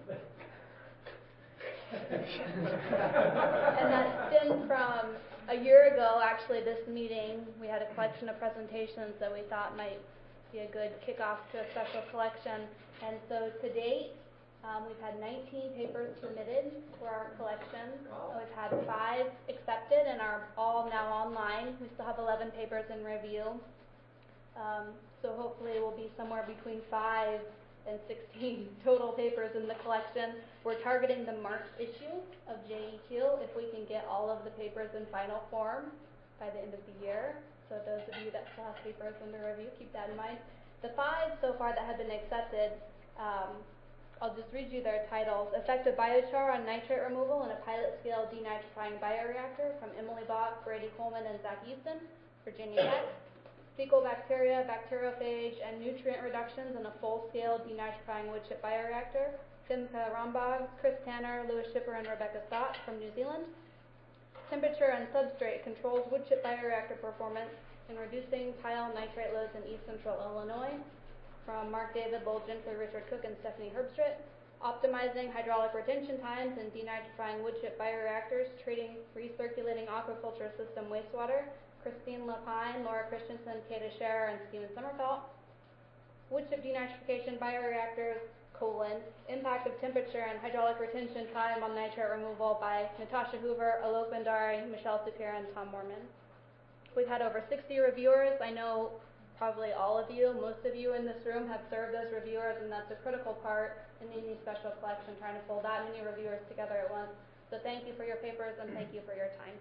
Speaker 18: And that stemmed from a year ago, actually, this meeting. We had a collection of presentations that we thought might be a good kickoff to a special collection. And so to date, Um, we've had nineteen papers submitted for our collection. Wow. We've had five accepted and are all now online. We still have eleven papers in review. Um, so hopefully we'll be somewhere between five and sixteen total papers in the collection. We're targeting the March issue of J E Q if we can get all of the papers in final form by the end of the year. So those of you that still have papers under review, keep that in mind. The five so far that have been accepted, um, I'll just read you their titles. Effective biochar on nitrate removal in a pilot-scale denitrifying bioreactor from Emily Bach, Brady Coleman, and Zach Easton, Virginia Tech. Fecal bacteria, bacteriophage, and nutrient reductions in a full-scale denitrifying wood chip bioreactor. Simca Rambagh, Chris Tanner, Louis Schipper, and Rebecca Stott from New Zealand. Temperature and substrate controls wood chip bioreactor performance in reducing tile nitrate loads in East Central Illinois. From Mark David Bolgenfer, Richard Cook, and Stephanie Herbstritt. Optimizing hydraulic retention times in denitrifying wood chip bioreactors, treating recirculating aquaculture system wastewater. Christine Lapine, Laura Christensen, Kata Scherer, and Steven Sommerfeld. Wood chip denitrification bioreactors, colon, impact of temperature and hydraulic retention time on nitrate removal by Natasha Hoover, Alok Bhandari, Michelle Supir, and Tom Mormon. We've had over sixty reviewers. I know probably all of you, most of you in this room have served as reviewers, and that's a critical part in any special collection, trying to pull that many reviewers together at once. So thank you for your papers, and thank you for your time.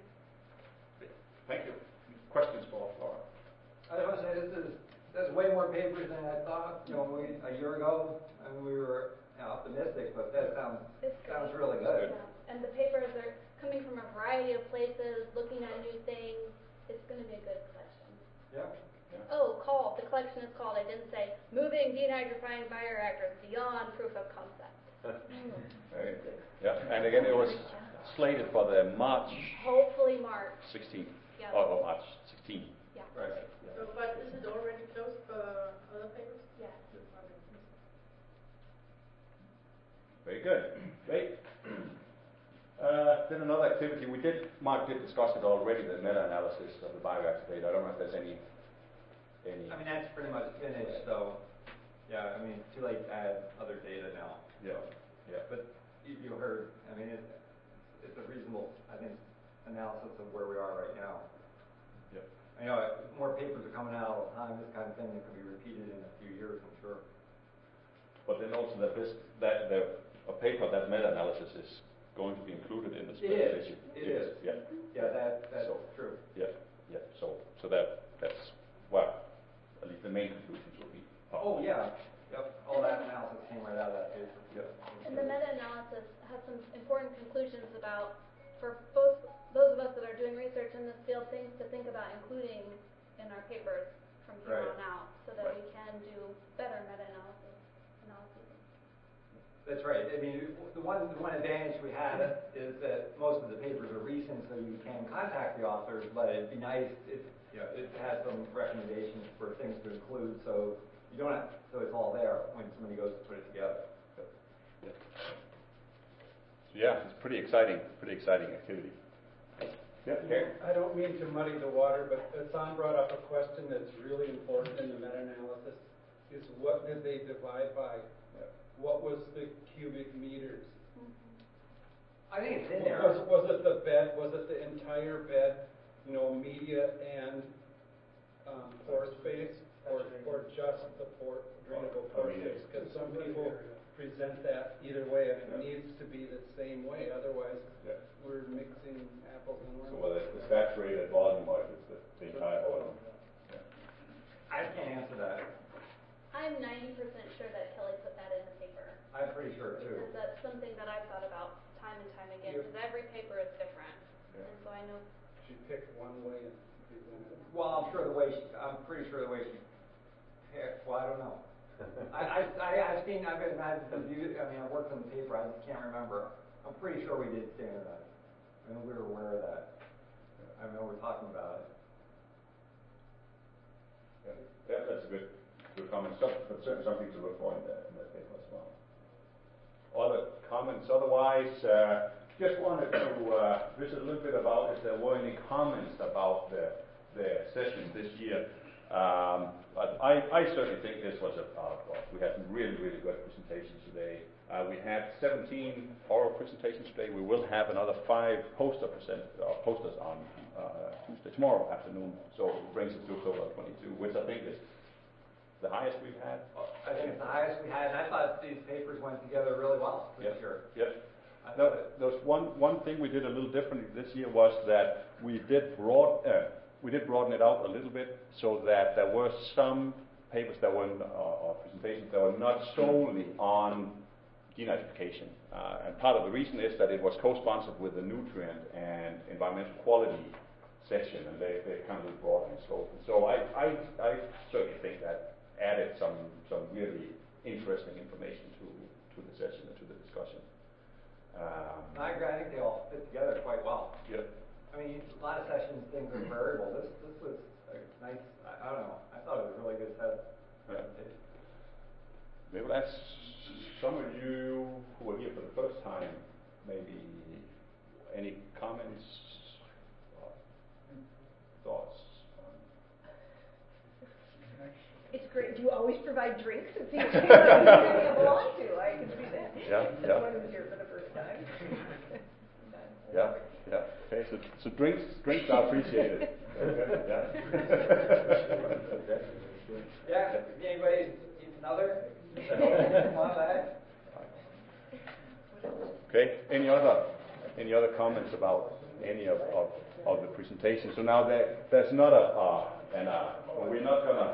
Speaker 2: Thank you. Questions for Laura?
Speaker 4: I just want to say this is there's way more papers than I thought. You know, we, a year ago, and we were you know, optimistic, but that sounds
Speaker 18: It's
Speaker 4: sounds really good.
Speaker 18: Yeah. And the papers are coming from a variety of places, looking at new things. It's going to be a good collection.
Speaker 4: Yeah.
Speaker 2: Yeah.
Speaker 18: Oh, called. The collection is called. I didn't say moving denitrifying bioreactors beyond proof of concept.
Speaker 2: Very good. Yeah, and again, it was slated for the March
Speaker 18: Hopefully March.
Speaker 2: sixteenth.
Speaker 18: Yeah.
Speaker 2: Or, or March sixteenth.
Speaker 18: Yeah.
Speaker 2: Right.
Speaker 14: So, but is it already closed for other papers?
Speaker 18: Yes.
Speaker 2: Very good. Great. Uh, then another activity we did, Mark did discuss it already, the meta-analysis of the bioreactor data. I don't know if there's any, any.
Speaker 4: I mean, that's pretty much finished, so, yeah, I mean, it's too late to add other data now.
Speaker 2: Yeah. Yeah.
Speaker 4: But you, you heard, I mean, it, it's a reasonable, I think, analysis of where we are right now.
Speaker 2: Yep.
Speaker 4: I know uh, more papers are coming out all the time, this kind of thing that could be repeated in a few years, I'm sure.
Speaker 2: But then also that this, that the, a paper, that meta-analysis is going to be included in the
Speaker 4: It is.
Speaker 2: issue.
Speaker 4: It is.
Speaker 2: Yeah.
Speaker 4: Yeah, that, that's
Speaker 2: So,
Speaker 4: true.
Speaker 2: Yeah. Yeah. So, so that, that's, well, at least the main conclusions will be.
Speaker 4: Oh, yeah. Yep. All that analysis came right out of that paper.
Speaker 2: Yep.
Speaker 18: And the meta-analysis has some important conclusions about, for both those of us that are doing research in this field, things to think about including in our papers from here
Speaker 4: Right.
Speaker 18: on out, so that
Speaker 4: Right.
Speaker 18: we can do better meta-analysis analyses.
Speaker 4: That's right. I mean, the one the one advantage we have is that most of the papers are recent, so you can contact the authors. But it'd be nice if you know it has some recommendations for things to include, so you don't have, so it's all there when somebody goes to put it together.
Speaker 2: Yeah. So yeah, it's pretty exciting, pretty exciting activity. Yeah, Gary?
Speaker 19: I don't mean to muddy the water, but Hassan brought up a question that's really important in the meta-analysis, is what did they divide by? What was the cubic meters?
Speaker 4: I think it's in there.
Speaker 19: Was, was it the bed, was it the entire bed, you know, media and um, pore space, or, or just the pore, drainable pore space? Because some people present that either way, and it needs to be the same way, otherwise
Speaker 2: yeah.
Speaker 19: we're mixing apples and oranges.
Speaker 2: So whether it's the saturated volume or it's the, the entire volume. Yeah.
Speaker 4: I can't answer that.
Speaker 18: I'm ninety percent sure that Kelly put that in the paper.
Speaker 4: I'm pretty sure too.
Speaker 18: Because that's something that I've thought about time and time again,
Speaker 19: Yep.
Speaker 18: because every paper is different.
Speaker 2: Yeah.
Speaker 18: And so I know.
Speaker 19: She picked one way and presented it.
Speaker 4: Well, I'm sure the way she, I'm pretty sure the way she picked. Well, I don't know. I, I, I, I've seen, I've been, I've reviewed, I mean, I worked on the paper, I just can't remember. I'm pretty sure we did standardize. I mean, we were aware of that. I know we're talking about it.
Speaker 2: Yeah, yeah that's a good, good comment. Some, but certainly something to look for in that, in that paper as well. Other comments? Otherwise, uh, just wanted to uh, visit a little bit about if there were any comments about the, the session this year. Um, but I, I certainly think this was a, uh, well, we had some really, really good presentations today. Uh, we had seventeen oral presentations today. We will have another five poster present, uh, posters on uh, Tuesday, tomorrow afternoon. So it brings us to a total of twenty-two, which I think is the highest we've had.
Speaker 4: I think it's the highest we had, and I thought these papers went together really well this
Speaker 2: Yep.
Speaker 4: year.
Speaker 2: Yep.
Speaker 4: I
Speaker 2: Now,
Speaker 4: thought it-
Speaker 2: there's one, one thing we did a little differently this year was that we did broad, uh, we did broaden it out a little bit so that there were some papers that were, uh, or presentations that were not solely on denitrification. Uh, and part of the reason is that it was co-sponsored with the nutrient and environmental quality section, and they, they kind of broadened in scope. So I, I, I certainly think that added some, some really interesting information to, to the session and to the discussion. Um,
Speaker 4: I agree. I think they all fit together quite well.
Speaker 2: Yep.
Speaker 4: I mean, a lot of sessions, things are variable. This, this was a nice. I, I don't know. I thought it was a really good set.
Speaker 2: Yeah. Maybe that's some of you who are here for the first time. Maybe any comments, or thoughts?
Speaker 1: It's great. Do you always provide drinks? It seems like something I belong to. I can see that.
Speaker 2: Yeah,
Speaker 1: As
Speaker 2: yeah.
Speaker 1: one who's here for the first time.
Speaker 2: Yeah, yeah. Okay, so so drinks drinks are appreciated. Okay, yeah.
Speaker 4: Yeah. Anybody needs another? Come on back.
Speaker 2: Okay. Any other any other comments about any of, of, of the presentations? So now there there's not a uh, and uh, we're not gonna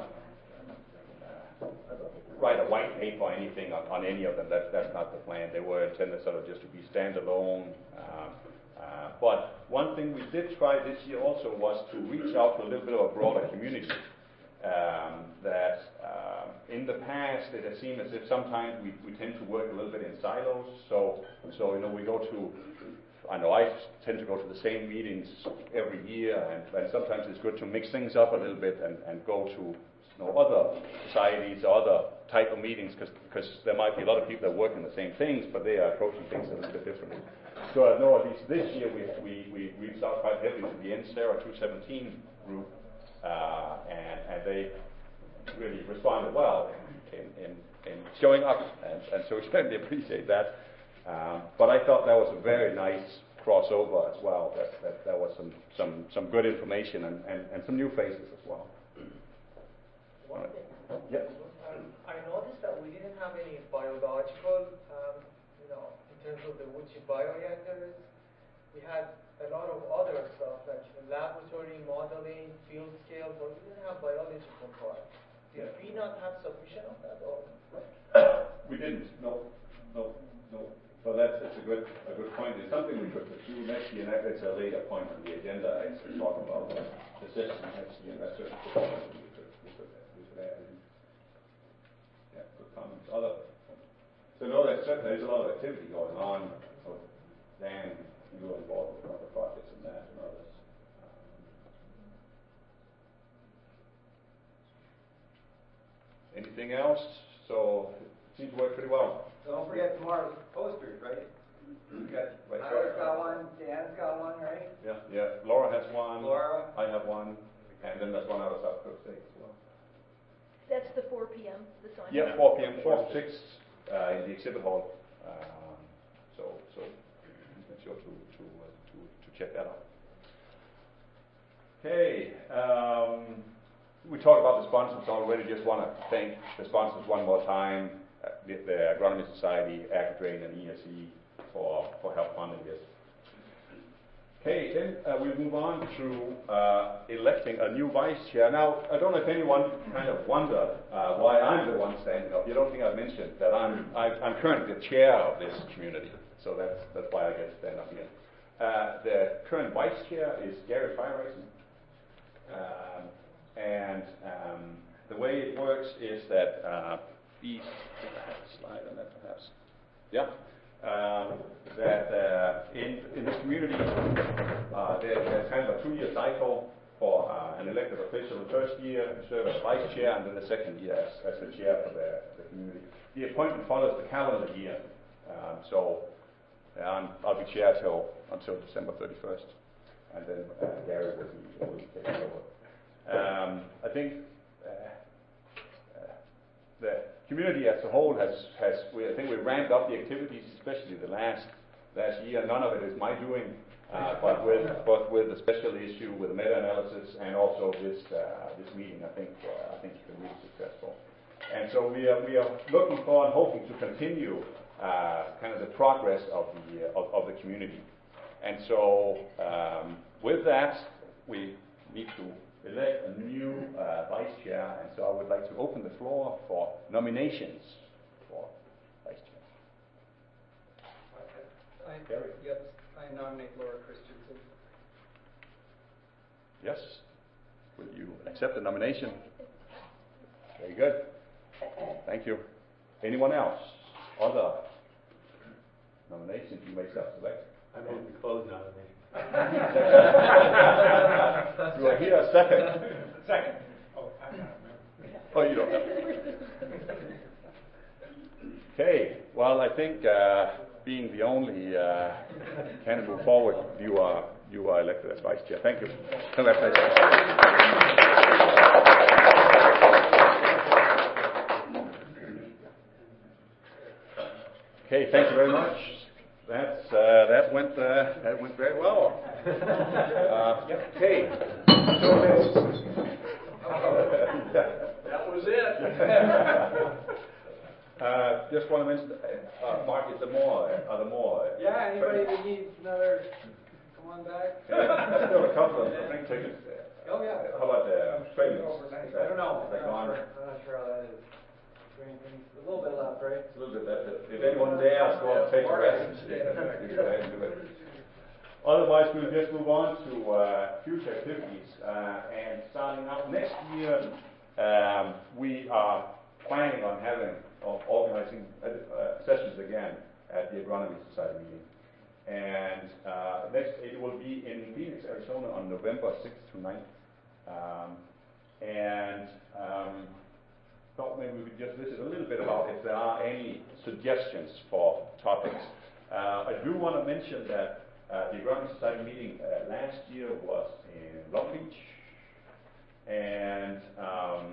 Speaker 2: write a white paper or anything on, on any of them. That's that's not the plan. They were intended sort of just to be standalone. Um, Uh, but one thing we did try this year also was to reach out to a little bit of a broader community. Um, that uh, in the past it has seemed as if sometimes we, we tend to work a little bit in silos. So, so you know, we go to, I know I tend to go to the same meetings every year, and, and sometimes it's good to mix things up a little bit and, and go to you know, other societies, other type of meetings, because there might be a lot of people that work in the same things, but they are approaching things a little bit differently. So I know at least this year we, we, we reached out quite heavily to the N S E R A two seventeen group, uh, and, and they really responded well in, in, in showing up, and, and so we certainly appreciate that. Um, but I thought that was a very nice crossover as well, that, that there was some, some, some good information and, and, and some new faces as well.
Speaker 9: One thing.
Speaker 2: Yes.
Speaker 9: Um, I noticed that we didn't have any biological, um, you know, in terms of the Wuxi bioreactors. We had a lot of other stuff like laboratory modeling, field scale, but we didn't have biological part. Did
Speaker 2: Yeah.
Speaker 9: we not have sufficient of that? Or?
Speaker 2: We didn't. No. No. No. So that's, that's a good a good point. It's something we could pursue next year, and that- that's a later point on the agenda. It's to talk about the session next year. That's certainly something we could we could we could add in. Yeah, good comments. Other. So no, there's certainly there's a lot of activity going on. So Dan, you were involved with other projects in that and others. Anything else? So it seems to work pretty well.
Speaker 4: Don't forget tomorrow's posters, right? You got,
Speaker 2: Right,
Speaker 4: Tyler's
Speaker 2: right.
Speaker 4: got one, Dan's got one, right?
Speaker 2: Yeah, yeah. Laura has one.
Speaker 4: Laura.
Speaker 2: I have one, and then there's one out of South Coast State as well.
Speaker 1: That's the four p m this one.
Speaker 2: Yeah, four p m, four to six uh, in the exhibit hall. Um, so, so make sure to to uh, to to check that out. Okay. Um, we talked about the sponsors already. Just want to thank the sponsors one more time. Uh, the, the Agronomy Society, AgriDrain, and E S E for for help funding this. Okay, then uh, we move on to uh, electing a new vice chair. Now, I don't know if anyone kind of wondered uh, why I'm the one standing up. You don't think I mentioned that I'm I, I'm currently the chair of this community, so that's that's why I get to stand up here. Uh, the current vice chair is Gary Feierreisen, um, and um, the way it works is that uh, these I have a slide on that perhaps. Yeah. Um, that uh, in, in this community uh, there, there's kind of a two-year cycle for uh, an elected official. The first year you serve as vice chair, and then the second year as, as the chair for the, the community. The appointment follows the calendar year, um, so uh, I'm, I'll be chair till until December thirty-first, and then uh, Gary will be, will be taking over. Um, I think uh, uh, the community as a whole has, has we, I think we ramped up the activities, especially the last last year. None of it is my doing, uh, but with but with the special issue, with the meta-analysis, and also this uh, this meeting, I think uh, I think it's been really successful. And so we are we are looking for and hoping to continue uh, kind of the progress of the uh, of, of the community. And so um, with that, we need to elect a new uh, vice chair, and so I would like to open the floor for nominations for vice chair.
Speaker 19: I,
Speaker 2: Gary?
Speaker 19: yes, I nominate Laura Christensen.
Speaker 2: Yes? Will you accept the nomination? Very good. Thank you. Anyone else? Other nominations you may self-select?
Speaker 10: I move to close nomination.
Speaker 2: Do I hear a second?
Speaker 12: Second. Oh, I don't know.
Speaker 2: Oh, you don't have. Okay. Well, I think uh, being the only uh, candidate move forward, you are you are elected as vice chair. Thank you. Congratulations. Okay. Thank you very much. That's uh, that went uh, that went very well. Uh, okay.
Speaker 6: That was it.
Speaker 2: uh, just want to mention, uh, Mark, is there more? Are there more?
Speaker 4: Yeah, anybody that needs another, come on back.
Speaker 2: Yeah, still a couple of drink tickets.
Speaker 4: Oh, yeah.
Speaker 2: How about the trailers?
Speaker 4: I don't know.
Speaker 2: Is that gone?
Speaker 4: I'm not sure how that is. A little bit left, right?
Speaker 2: A little bit left. If anyone dares go and take a rest, you can go ahead and do it. Otherwise, we'll just move on to uh, future activities. Uh, and starting out next year, um, we are planning on having, or organizing uh, uh, sessions again at the Agronomy Society meeting. And uh, next, it will be in Phoenix, Arizona on November sixth to ninth. Um, and um, thought maybe we could just visit a little bit about if there are any suggestions for topics. Uh, I do want to mention that uh, the Agronomy Society meeting uh, last year was in Long Beach. And um,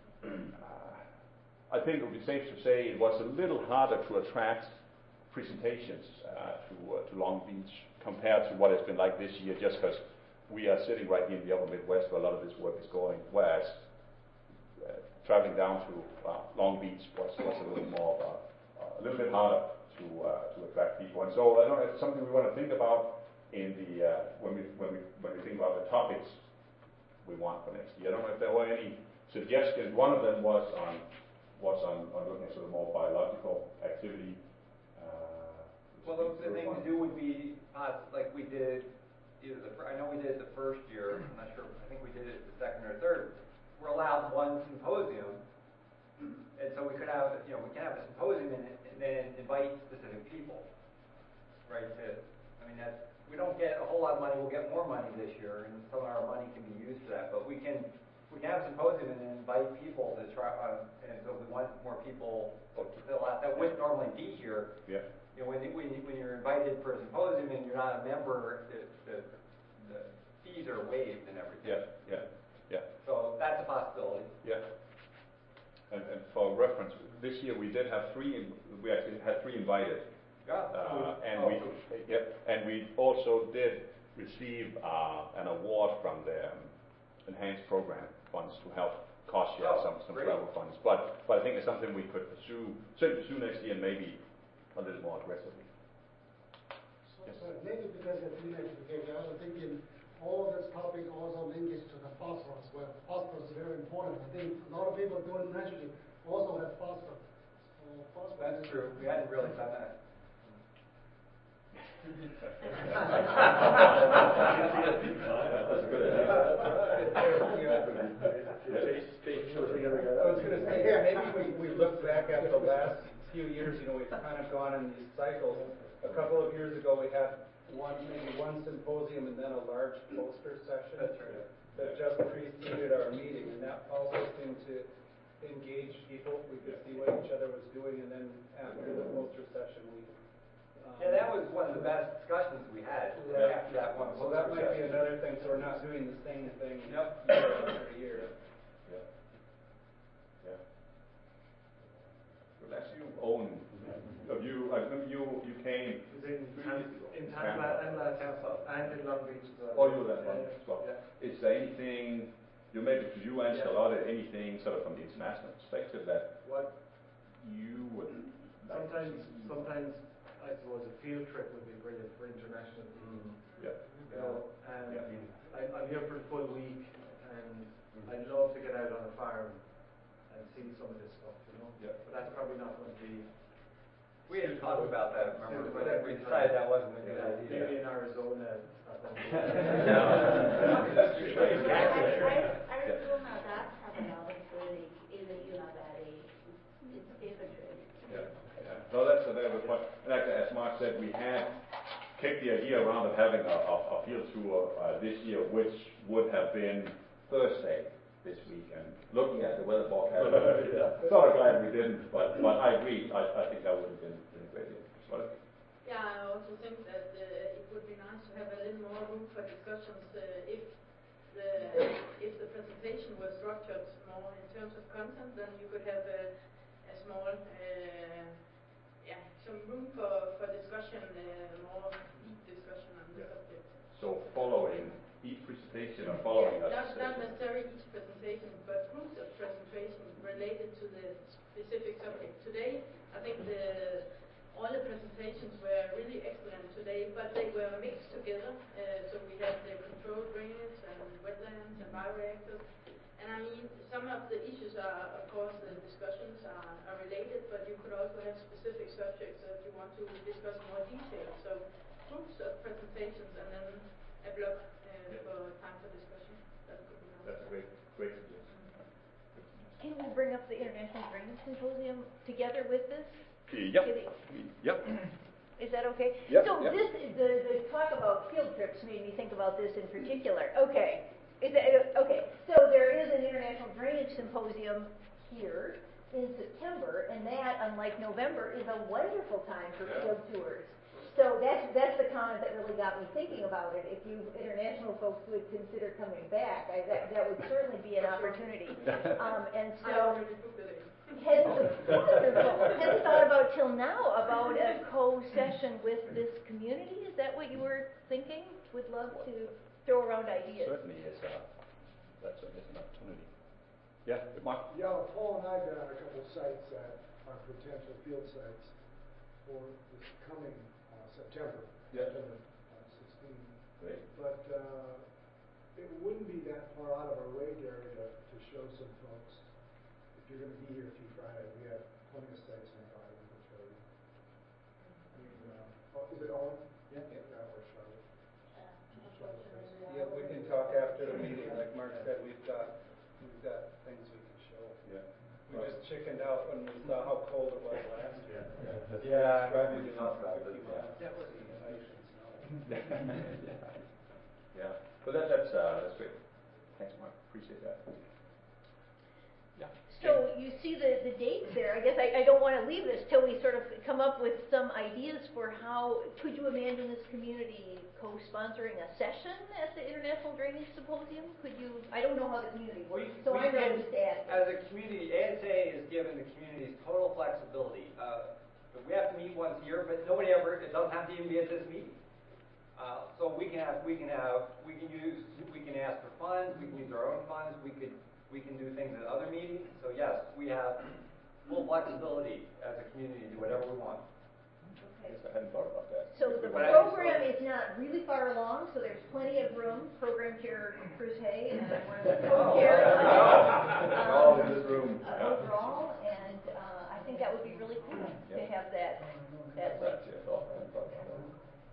Speaker 2: uh, I think it would be safe to say it was a little harder to attract presentations uh, to, uh, to Long Beach compared to what it's been like this year, just because we are sitting right here in the upper Midwest where a lot of this work is going, whereas uh, traveling down to uh, Long Beach was, was a little more, uh, a little bit harder to uh, to attract people. And so I don't know, it's something we want to think about in the uh, when we when we when we think about the topics we want for next year. I don't know if there were any suggestions. One of them was on was on, on looking at sort of more biological activity. Uh,
Speaker 4: well, the, the thing to do would be uh, like we did. Either the I know we did it the first year. I'm not sure. I think we did it the second or third. We're allowed one symposium, and so we could have you know we can have a symposium in it, and then invite specific people, right? To I mean that's we don't get a whole lot of money. We'll get more money this year, and some of our money can be used for that. But we can we can have a symposium and then invite people to try. Uh, and so we want more people to fill out that wouldn't normally be here.
Speaker 2: Yeah.
Speaker 4: You know, when, when, when you're invited for a symposium and you're not a member, the, the, the fees are waived and everything.
Speaker 2: Yeah, yeah, yeah.
Speaker 4: So that's a possibility.
Speaker 2: Yeah. And, and for reference, this year we did have three, we actually had three invited.
Speaker 4: Yeah.
Speaker 2: Uh, and
Speaker 4: oh,
Speaker 2: we,
Speaker 4: cool.
Speaker 2: yeah, and we also did receive uh, an award from the um, Enhanced Program funds to help cost share
Speaker 4: oh,
Speaker 2: some, some
Speaker 4: great.
Speaker 2: travel funds. But, but I think it's something we could pursue, certainly pursue next year and maybe a little more aggressively.
Speaker 7: So, yes. so maybe because of teenage behavior, I was thinking all this topic also links to the phosphorus. Well, phosphorus is very important. I think a lot of people doing nitrogen also have phosphorus. So phosphorus
Speaker 4: That's true. We hadn't really done that.
Speaker 2: That's a good idea.
Speaker 8: I was going to say, yeah, maybe we, we look back at the last few years, you know, we've kind of gone in these cycles. A couple of years ago, we had one, maybe one symposium and then a large poster session.
Speaker 4: That's right.
Speaker 8: That just preceded our meeting, and that also seemed to engage people. We could see what each other was doing, and then after the poster session, we. Um,
Speaker 4: yeah, that was one of the best discussions we had
Speaker 8: right.
Speaker 4: after that one.
Speaker 8: So that might be another thing. So we're not doing the same thing
Speaker 4: yep.
Speaker 8: year after year.
Speaker 2: Yeah. Yeah. Well, that's you own. Of you, I remember you. You came
Speaker 20: in
Speaker 2: three
Speaker 20: Tam-
Speaker 2: years ago.
Speaker 20: in Tampa and uh, Tampa and in Long Beach as well.
Speaker 2: Oh, you were that one
Speaker 20: yeah.
Speaker 2: as well.
Speaker 20: Yeah.
Speaker 2: Is there anything you maybe because you answered
Speaker 20: yeah.
Speaker 2: a lot of anything sort of from the international perspective that
Speaker 20: what
Speaker 2: you would like
Speaker 20: sometimes
Speaker 2: to see?
Speaker 20: sometimes I suppose a field trip would be brilliant for international people.
Speaker 2: Mm-hmm. Yeah.
Speaker 20: You know, and
Speaker 2: yeah.
Speaker 20: I, I'm here for the full week, and mm-hmm. I'd love to get out on a farm and see some of this stuff. You know.
Speaker 2: Yeah.
Speaker 20: But that's probably not going to be.
Speaker 4: We had talked about that, remember, but we decided that wasn't a good idea.
Speaker 20: Maybe in Arizona. I,
Speaker 13: I, I Arizona does have a lot of good, even you know that it's infiltrated.
Speaker 2: Yeah, yeah. No, that's a very good point. And actually, as Mark said, we had kicked the idea around of having a, a, a field tour uh, this year, which would have been Thursday this week, and looking at the weather forecast, yeah. Sort of glad we didn't, but but I agree. I, I think that would have been, been a great idea.
Speaker 14: Yeah, I also think that uh, it would be nice to have a little more room for discussions uh, if the if the presentation was structured more in terms of content, then you could have a, a small uh, yeah some room for, for discussion, uh, more deep discussion on the yeah. subject.
Speaker 2: So following each presentation or following
Speaker 14: yeah,
Speaker 2: us?
Speaker 14: Not, not necessarily each presentation, but groups of presentations related to the specific subject. Today, I think the all the presentations were really excellent today, but they were mixed together. Uh, so we had the controlled drainage and wetlands and bioreactors. And I mean, some of the issues are, of course, the discussions are, are related, but you could also have specific subjects that you want to discuss in more detail. So groups of presentations and then a block uh, for time for discussion. That could be
Speaker 10: That's a great, great suggestion.
Speaker 1: Can we bring up the International Drainage Symposium together with this?
Speaker 2: Yep. Yep.
Speaker 1: Is that okay?
Speaker 2: Yep,
Speaker 1: So
Speaker 2: yep.
Speaker 1: this, the, the talk about field trips made me think about this in particular. Okay. Is that, okay. So there is an International Drainage Symposium here in September, and that, unlike November, is a wonderful time for
Speaker 2: Yeah.
Speaker 1: field tours. So that's that's the comment that really got me thinking about it. If you international folks would consider coming back, I, that that would certainly be an opportunity. Um, and
Speaker 14: I
Speaker 1: so,
Speaker 14: already booked it in.
Speaker 1: had wonderful. Hadn't thought about till now about a co-session with this community. Is that what you were thinking? Would love to throw around ideas.
Speaker 2: Certainly is. Uh, that's a, it's an opportunity. Yeah, Mark.
Speaker 7: Yeah, Paul and I have been on a couple of sites that are potential field sites for this coming uh, September.
Speaker 2: Yeah.
Speaker 7: September uh, sixteenth.
Speaker 2: Great.
Speaker 7: But uh, it wouldn't be that far out of our way, Gary, to, to show some folks. If you're going to be here through Friday, we have plenty of sites on Friday we can show you. We, uh, oh, is it on?
Speaker 8: Yeah.
Speaker 7: Yeah, that works, Charlotte.
Speaker 19: Yeah, we can talk after the meeting, like Mark said, we've got, we've got things we can show.
Speaker 2: Yeah.
Speaker 19: We just chickened out when we saw how cold it was last year.
Speaker 2: Yeah.
Speaker 19: Yeah.
Speaker 2: Driving you nuts about it, yeah.
Speaker 19: That was ice and snow.
Speaker 2: yeah. Yeah. But that, that's, uh, that's great. Thanks, Mark. Appreciate that. Yeah.
Speaker 1: So you see the, the dates there. I guess I, I don't want to leave this till we sort of come up with some ideas for how, could you imagine this community co-sponsoring a session at the International Drainage Symposium? Could you, I don't know how the community works,
Speaker 4: We,
Speaker 1: so
Speaker 4: we
Speaker 1: I'm
Speaker 4: can,
Speaker 1: really just asking.
Speaker 4: as a community, A S A is given the communities total flexibility. Uh, we have to meet once a year, but nobody ever, it doesn't have to even be at this meeting. Uh, so we can have, we can have, we can use, we can ask for funds, we can use our own funds, we could, we can do things at other meetings. So yes, we have full flexibility as a community to do whatever we want.
Speaker 2: I guess I hadn't thought about that.
Speaker 1: So the
Speaker 4: But I-
Speaker 1: program is not really far along, so there's plenty of room. Program chair Bruce Hay and I'm one of the co-chairs um,
Speaker 2: All in this room.
Speaker 1: uh, overall, and uh, I think that would be really cool to have that. that
Speaker 2: That's it. Oh, I hadn't thought about that.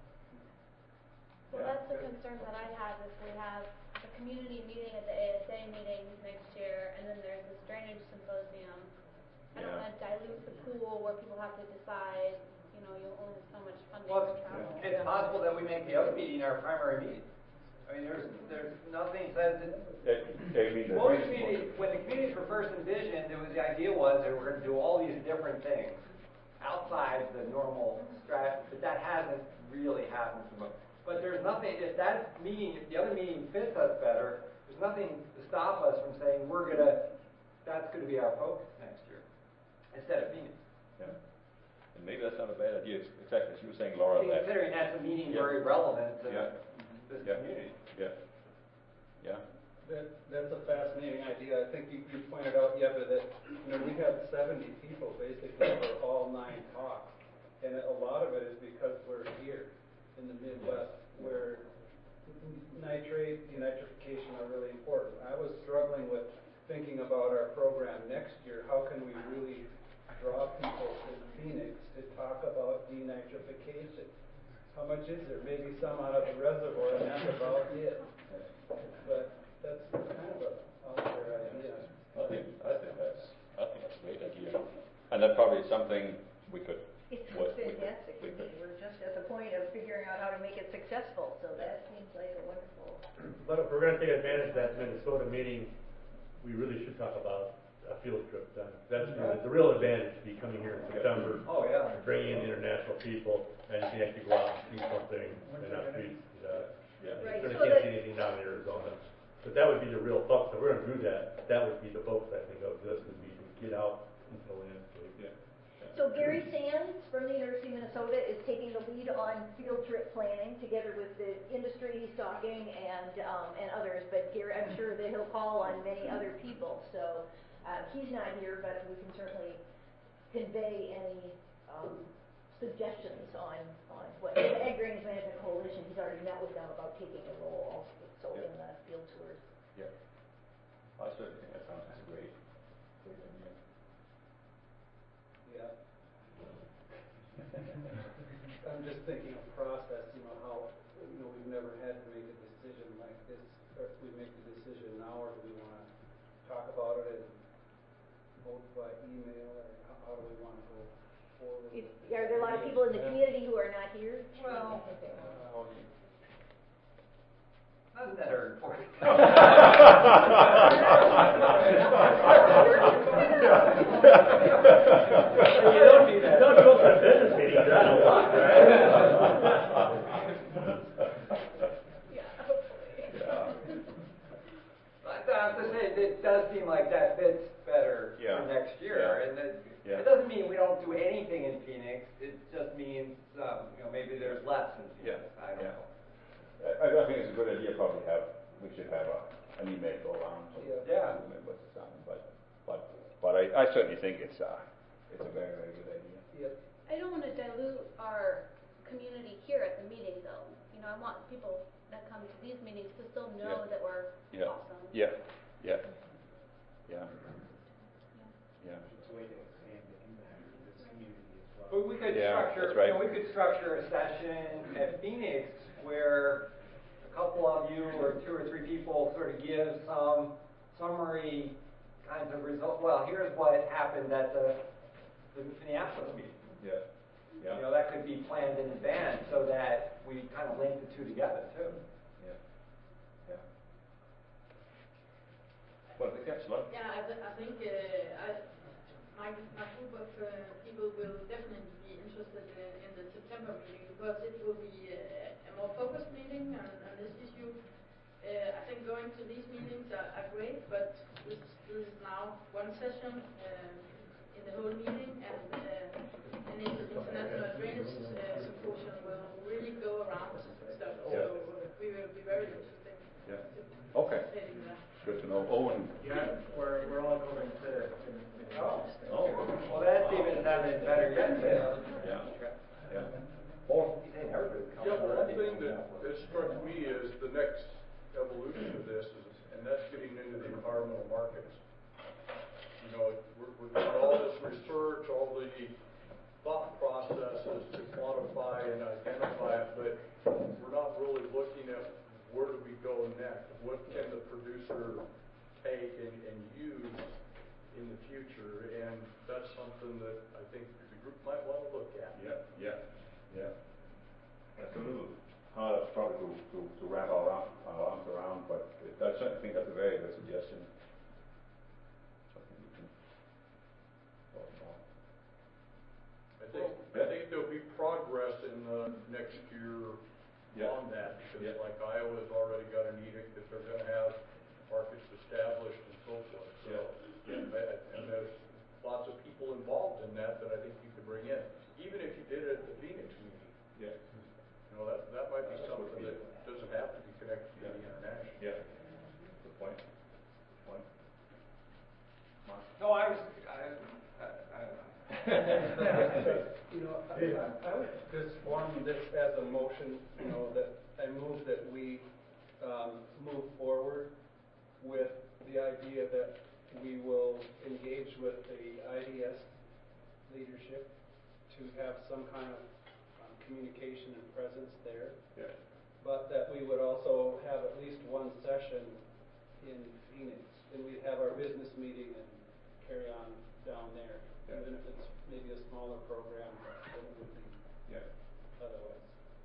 Speaker 18: Well, that's the concern that I have if we have a community meeting at the A S A meeting next year, and then there's this drainage symposium. I don't
Speaker 2: Yeah.
Speaker 18: want to dilute the pool where people have to decide, you know, you only have so much funding
Speaker 4: Well,
Speaker 18: for travel.
Speaker 4: it's possible that we make the other meeting our primary meeting. I mean, there's, there's nothing says that.
Speaker 2: Yeah, yeah, you mean the
Speaker 4: Most
Speaker 2: drainage
Speaker 4: communities,
Speaker 2: symposium.
Speaker 4: when the communities were first envisioned, it was, the idea was they were gonna do all these different things outside the normal strat, but that hasn't really happened so much. But there's nothing, if that meeting, if the other meeting fits us better, there's nothing to stop us from saying we're gonna, that's gonna be our focus next year, instead of Phoenix.
Speaker 2: Yeah. And maybe that's not a bad idea. Exactly, as you were saying, Laura, that.
Speaker 4: Considering that's a meeting
Speaker 2: Yeah.
Speaker 4: very relevant to
Speaker 2: Yeah.
Speaker 4: this
Speaker 2: Yeah.
Speaker 4: community.
Speaker 2: Yeah. Yeah.
Speaker 19: That, that's a fascinating idea. I think you, you pointed out, Yeva, that, you know, we had seventy people basically for all nine talks. And a lot of it is because we're here in the Midwest, where nitrate, denitrification are really important. I was struggling with thinking about our program next year. How can we really draw people to Phoenix to talk about denitrification? How much is there? Maybe some out of the reservoir, and that's about it. But that's kind of a out there idea.
Speaker 2: I think, I think that's, I think that's a great idea. And that probably is something we could.
Speaker 1: It's
Speaker 2: what we could-
Speaker 1: fantastic.
Speaker 2: we could-
Speaker 1: We're just at the point of figuring out how to make it successful, so that seems like a wonderful.
Speaker 10: But if we're gonna take advantage of that Minnesota meeting, we really should talk about a field trip then. That's really, the real advantage to be coming here in September.
Speaker 4: Oh, yeah.
Speaker 10: Bringing in international people, and you can actually go out and see something and not be, uh,
Speaker 2: Yeah.
Speaker 1: Right,
Speaker 10: you really
Speaker 1: so
Speaker 10: can't
Speaker 1: that-
Speaker 10: see anything down in Arizona. But that would be the real focus. If we're gonna do that, that would be the focus, I think, of this, would be to get out into the landscape.
Speaker 2: Yeah.
Speaker 1: So Gary Sands from the University of Minnesota is taking the lead on field trip planning together with the industry he's talking and um, and others. But Gary, I'm sure that he'll call on many other people. So uh, he's not here, but we can certainly convey any um, suggestions on on what the Ag Drainage Management Coalition. He's already met with them about taking a role also
Speaker 2: Yeah.
Speaker 1: in the field tours.
Speaker 2: Yeah. I certainly think that sounds like a great, great idea.
Speaker 19: Yeah. I'm I'm just thinking of process, you know, how, you know, we've never had to make a decision like this, or if we make the decision now, or do we want to talk about it and vote by email, or how, how do we want to go forward?
Speaker 1: Is, are there a lot of people in the community who are not here?
Speaker 4: Well,
Speaker 19: Uh,
Speaker 4: none that are important.
Speaker 10: You don't, you don't go to the business meetings, I don't want, right?
Speaker 4: I have to say, it does seem like that fits better
Speaker 2: Yeah.
Speaker 4: for next year.
Speaker 2: Yeah.
Speaker 4: And it,
Speaker 2: Yeah.
Speaker 4: it doesn't mean we don't do anything in Phoenix. It just means, um, you know, maybe there's less in Phoenix.
Speaker 2: Yeah.
Speaker 4: I don't
Speaker 2: Yeah.
Speaker 4: know.
Speaker 2: I, I think it's a good idea. Probably have we should have a, an email go around. So
Speaker 4: Yeah.
Speaker 2: members or something. But but but I, I certainly think it's uh it's a very very good idea.
Speaker 19: Yep.
Speaker 18: I don't want to dilute our community here at the meeting, though. You know, I want people that come to these meetings to still know
Speaker 2: Yeah.
Speaker 18: that we're
Speaker 2: Yeah.
Speaker 18: awesome.
Speaker 2: Yeah. Yeah. Yeah. Yeah.
Speaker 4: But we could
Speaker 2: Yeah,
Speaker 4: structure,
Speaker 2: that's right.
Speaker 4: you know, we could structure a session at Phoenix where a couple of you or two or three people sort of give some summary kinds of results. Well, here's what happened at the, the Minneapolis meeting.
Speaker 2: Yeah. Yeah.
Speaker 4: You know, that could be planned in advance so that we kind of link the two together too.
Speaker 2: Yeah. Yeah. Well, I guess not.
Speaker 14: Yeah, I, th- I think uh, I, my, my group of uh, people will definitely be interested in, in the September meeting because it will be uh, a more focused meeting on, on this issue. Uh, I think going to these meetings are, are great, but this, this is now one session um, in the whole meeting, and uh, an international drainage uh, symposium will really go around stuff.
Speaker 2: Yeah.
Speaker 14: So we will be very interested
Speaker 2: Yeah.
Speaker 14: in
Speaker 2: Okay.
Speaker 14: participating in that.
Speaker 2: Good to know. Owen.
Speaker 20: Yeah, we're, we're all going to.
Speaker 4: Oh.
Speaker 2: Oh.
Speaker 4: Well, that's even better yet.
Speaker 2: Yeah. Yeah. Paul.
Speaker 6: Yeah, one thing that, that struck me is the next evolution of this is, and that's getting into the environmental markets. You know, we're, we've got all this research, all the thought processes to quantify and identify it, but we're not really looking at where do we go next? What can the producer take and, and use in the future? And that's something that I think the group might want to look at.
Speaker 2: Yeah, yeah, yeah. That's a little harder probably to, to, to wrap our, arm, our arms around, but it, I certainly think that's a very good suggestion. Something we can talk about.
Speaker 6: I think, I think there'll be progress in the next year
Speaker 2: Yeah.
Speaker 6: on that, because
Speaker 2: Yeah.
Speaker 6: like Iowa's already got an edict that they're gonna have markets established and so forth, so.
Speaker 2: Yeah.
Speaker 6: I- I- And there's lots of people involved in that that I think you could bring in, even if you did it at the Phoenix meeting.
Speaker 2: Yeah.
Speaker 6: You know, that, that might be
Speaker 2: That would
Speaker 6: something
Speaker 2: be-
Speaker 6: that doesn't have to be connected to
Speaker 2: Yeah.
Speaker 6: the international.
Speaker 2: Yeah. Good point. Good point. Mark?
Speaker 4: No, I was, I, I, I don't know.
Speaker 19: You know, I, I would just form this as a motion, you know, that I move that we um, move forward with the idea that we will engage with the I D S leadership to have some kind of um, communication and presence there.
Speaker 2: Yeah.
Speaker 19: But that we would also have at least one session in Phoenix, and we'd have our business meeting and carry on down there.
Speaker 2: Yeah.
Speaker 19: Even if it's maybe a smaller program than it would be
Speaker 2: Yeah.
Speaker 19: otherwise.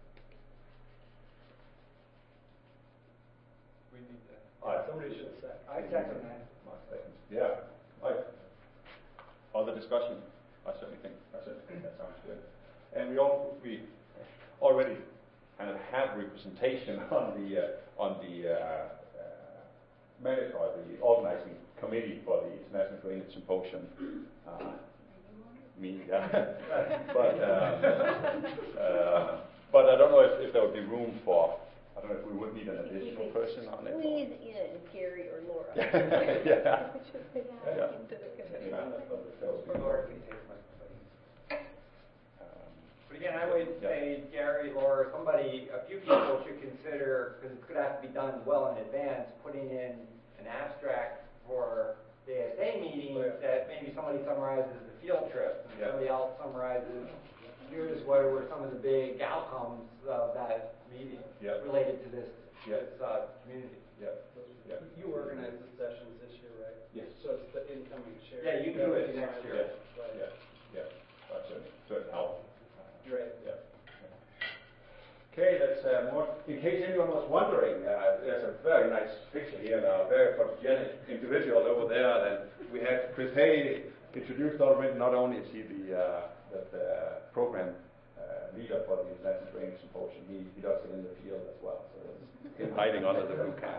Speaker 4: We need to.
Speaker 2: Aye.
Speaker 19: Somebody should second.
Speaker 4: I second that.
Speaker 2: Mark seconds. Yeah. Aye. Other discussion? I certainly think, I certainly think that sounds good. And we all, we already kind of have representation on the, uh, on the, uh, uh, merit or the organizing committee for the International Drainage Symposium. Uh, me, yeah. but, uh, uh, but I don't know if, if there would be room for, I don't know if we would need an additional person on it. or-
Speaker 1: Squeeze in Gary or Laura.
Speaker 2: Yeah. Yeah.
Speaker 1: Yeah. Into the committee.
Speaker 2: Yeah. That would be-
Speaker 4: Laura can take my place.
Speaker 2: Um,
Speaker 4: But again, I would
Speaker 2: Yeah.
Speaker 4: say Gary or somebody, a few people should consider, because it's going to have to be done well in advance, putting in an abstract for the A S A meeting
Speaker 19: Oh, yeah.
Speaker 4: that maybe somebody summarizes the field trip and
Speaker 2: Yeah.
Speaker 4: somebody else summarizes here's what were some of the big outcomes of that meeting
Speaker 2: Yep.
Speaker 4: related to this,
Speaker 2: Yep.
Speaker 4: this uh, community.
Speaker 2: Yep. Yep.
Speaker 19: You organize the sessions this year, right?
Speaker 2: Yes.
Speaker 19: So it's the incoming chair.
Speaker 4: Yeah, you do it next year.
Speaker 2: Yeah,
Speaker 19: Right.
Speaker 2: yeah, yeah. That's a certain help.
Speaker 19: Right.
Speaker 2: Yeah. Okay, that's uh, more. In case anyone was wondering, uh, there's a very nice picture here, and a very photogenic individual over there. And we had Chris Hay introduced already. Not only is he the uh, the, the program uh, leader for the Atlantic Drainage Symposium, he, he does it in the field as well. So it's him hiding under the blue cap.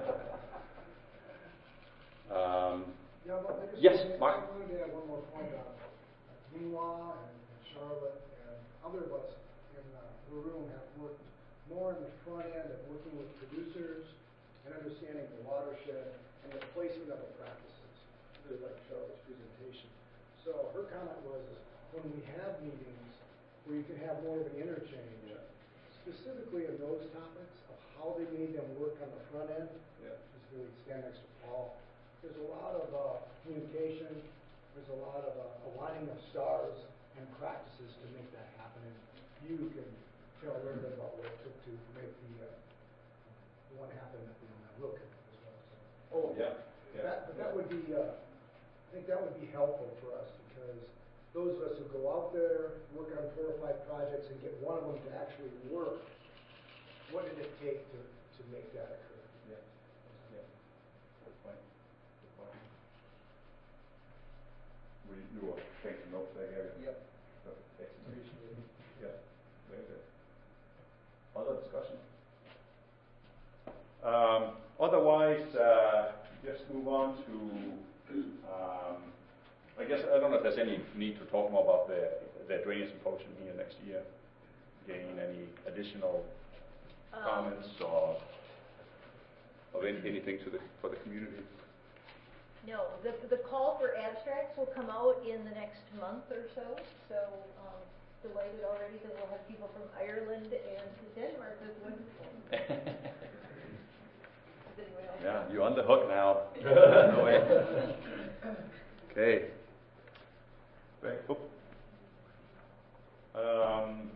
Speaker 2: Um,
Speaker 7: Yeah, but like I
Speaker 2: yes,
Speaker 7: said,
Speaker 2: Mark.
Speaker 7: I wanted to add one more point on Meanwhile and, and Charlotte and other of us in uh, the room have worked more on the front end of working with producers and understanding the watershed and the placement of the practices, really like Charlotte's presentation. So her comment was, is when we have meetings where you can have more of an interchange, specifically in those topics of how they made them work on the front end,
Speaker 2: yeah.
Speaker 7: just really stand next to Paul. There's a lot of uh, communication, there's a lot of uh, aligning of stars and practices to make that happen. And you can tell a little bit about what it took to make the, uh, the one happen at the uh, Wilkin as well. So.
Speaker 2: Oh, yeah. yeah.
Speaker 7: That, but that would be, uh, I think that would be helpful for us because those of us who go out there, work on four or five projects and get one of them to actually work, what did it take to, to make that occur?
Speaker 2: Yeah. Yeah. Good point. Good point. We, you were taking notes there, Gary?
Speaker 19: Yep.
Speaker 2: Appreciate it. Yeah. Very good. Other discussion? Um, otherwise, uh, just move on to, um, I guess, I don't know if there's any need to talk more about the, the drainage symposium here next year. Gain any additional
Speaker 1: Um,
Speaker 2: comments or of any, anything to the, for the community?
Speaker 1: No, the, the call for abstracts will come out in the next month or so. So um, delighted already that we'll have people from Ireland and Denmark as well.
Speaker 2: Yeah, you're on the hook now. No way. Okay. Very cool. Um,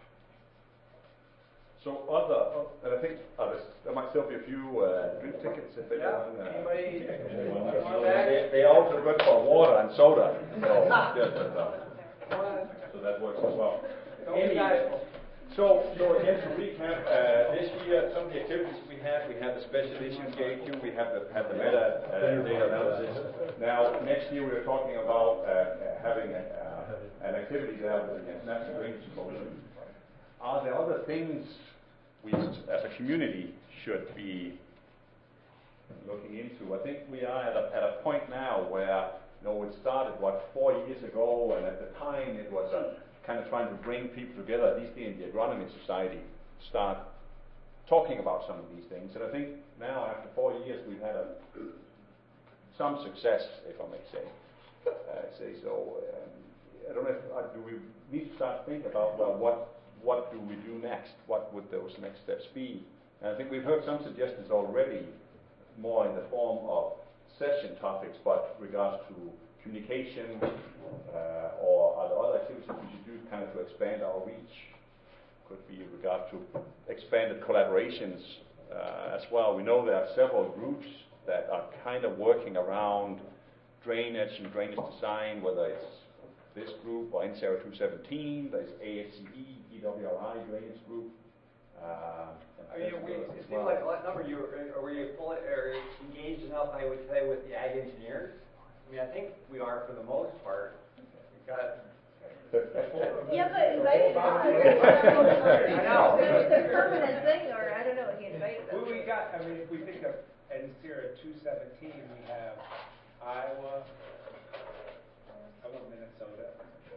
Speaker 2: so other, oh, and I think others, there might still be a few uh, drink tickets if anyone.
Speaker 4: Yeah.
Speaker 2: Uh,
Speaker 4: Anybody?
Speaker 2: anyone
Speaker 4: Want
Speaker 2: wants-
Speaker 4: back?
Speaker 2: they, they also good for water and soda. So, just, uh, so that works as well. Any, so, so again to recap, uh, this year some of the activities we had, we had the special issues J Q, we have the, have the meta uh, data analysis. Now, next year we are talking about uh, having a, uh, an activity there with the International Drainage Symposium. Are there other things we, as a community, should be looking into? I think we are at a, at a point now where, you know, it started, what, four years ago, and at the time it was a kind of trying to bring people together, at least in the Agronomy Society, start talking about some of these things. And I think now, after four years, we've had a, some success, if I may say. Uh, say so. Um, I don't know if uh, do we need to start thinking about well, what what do we do next? What would those next steps be? And I think we've heard some suggestions already, more in the form of session topics, but regards to communication uh, or are there other activities we should do kind of to expand our reach? Could be in regard to expanded collaborations uh, as well. We know there are several groups that are kind of working around drainage and drainage design, whether it's this group or N C R two seventeen, there's A S C E, E W R I drainage group. Uh,
Speaker 4: I mean, we, it seems like a lot number you are, were you fully or engaged enough, I would say, with the ag engineers? I mean, I think we are for the most part. We've got.
Speaker 1: Yeah, but invited us to
Speaker 4: I know.
Speaker 1: It's a permanent thing, or I don't know, he invited us.
Speaker 21: Who we got, I mean, if we think of N C R two seventeen, we have Iowa, how about Minnesota?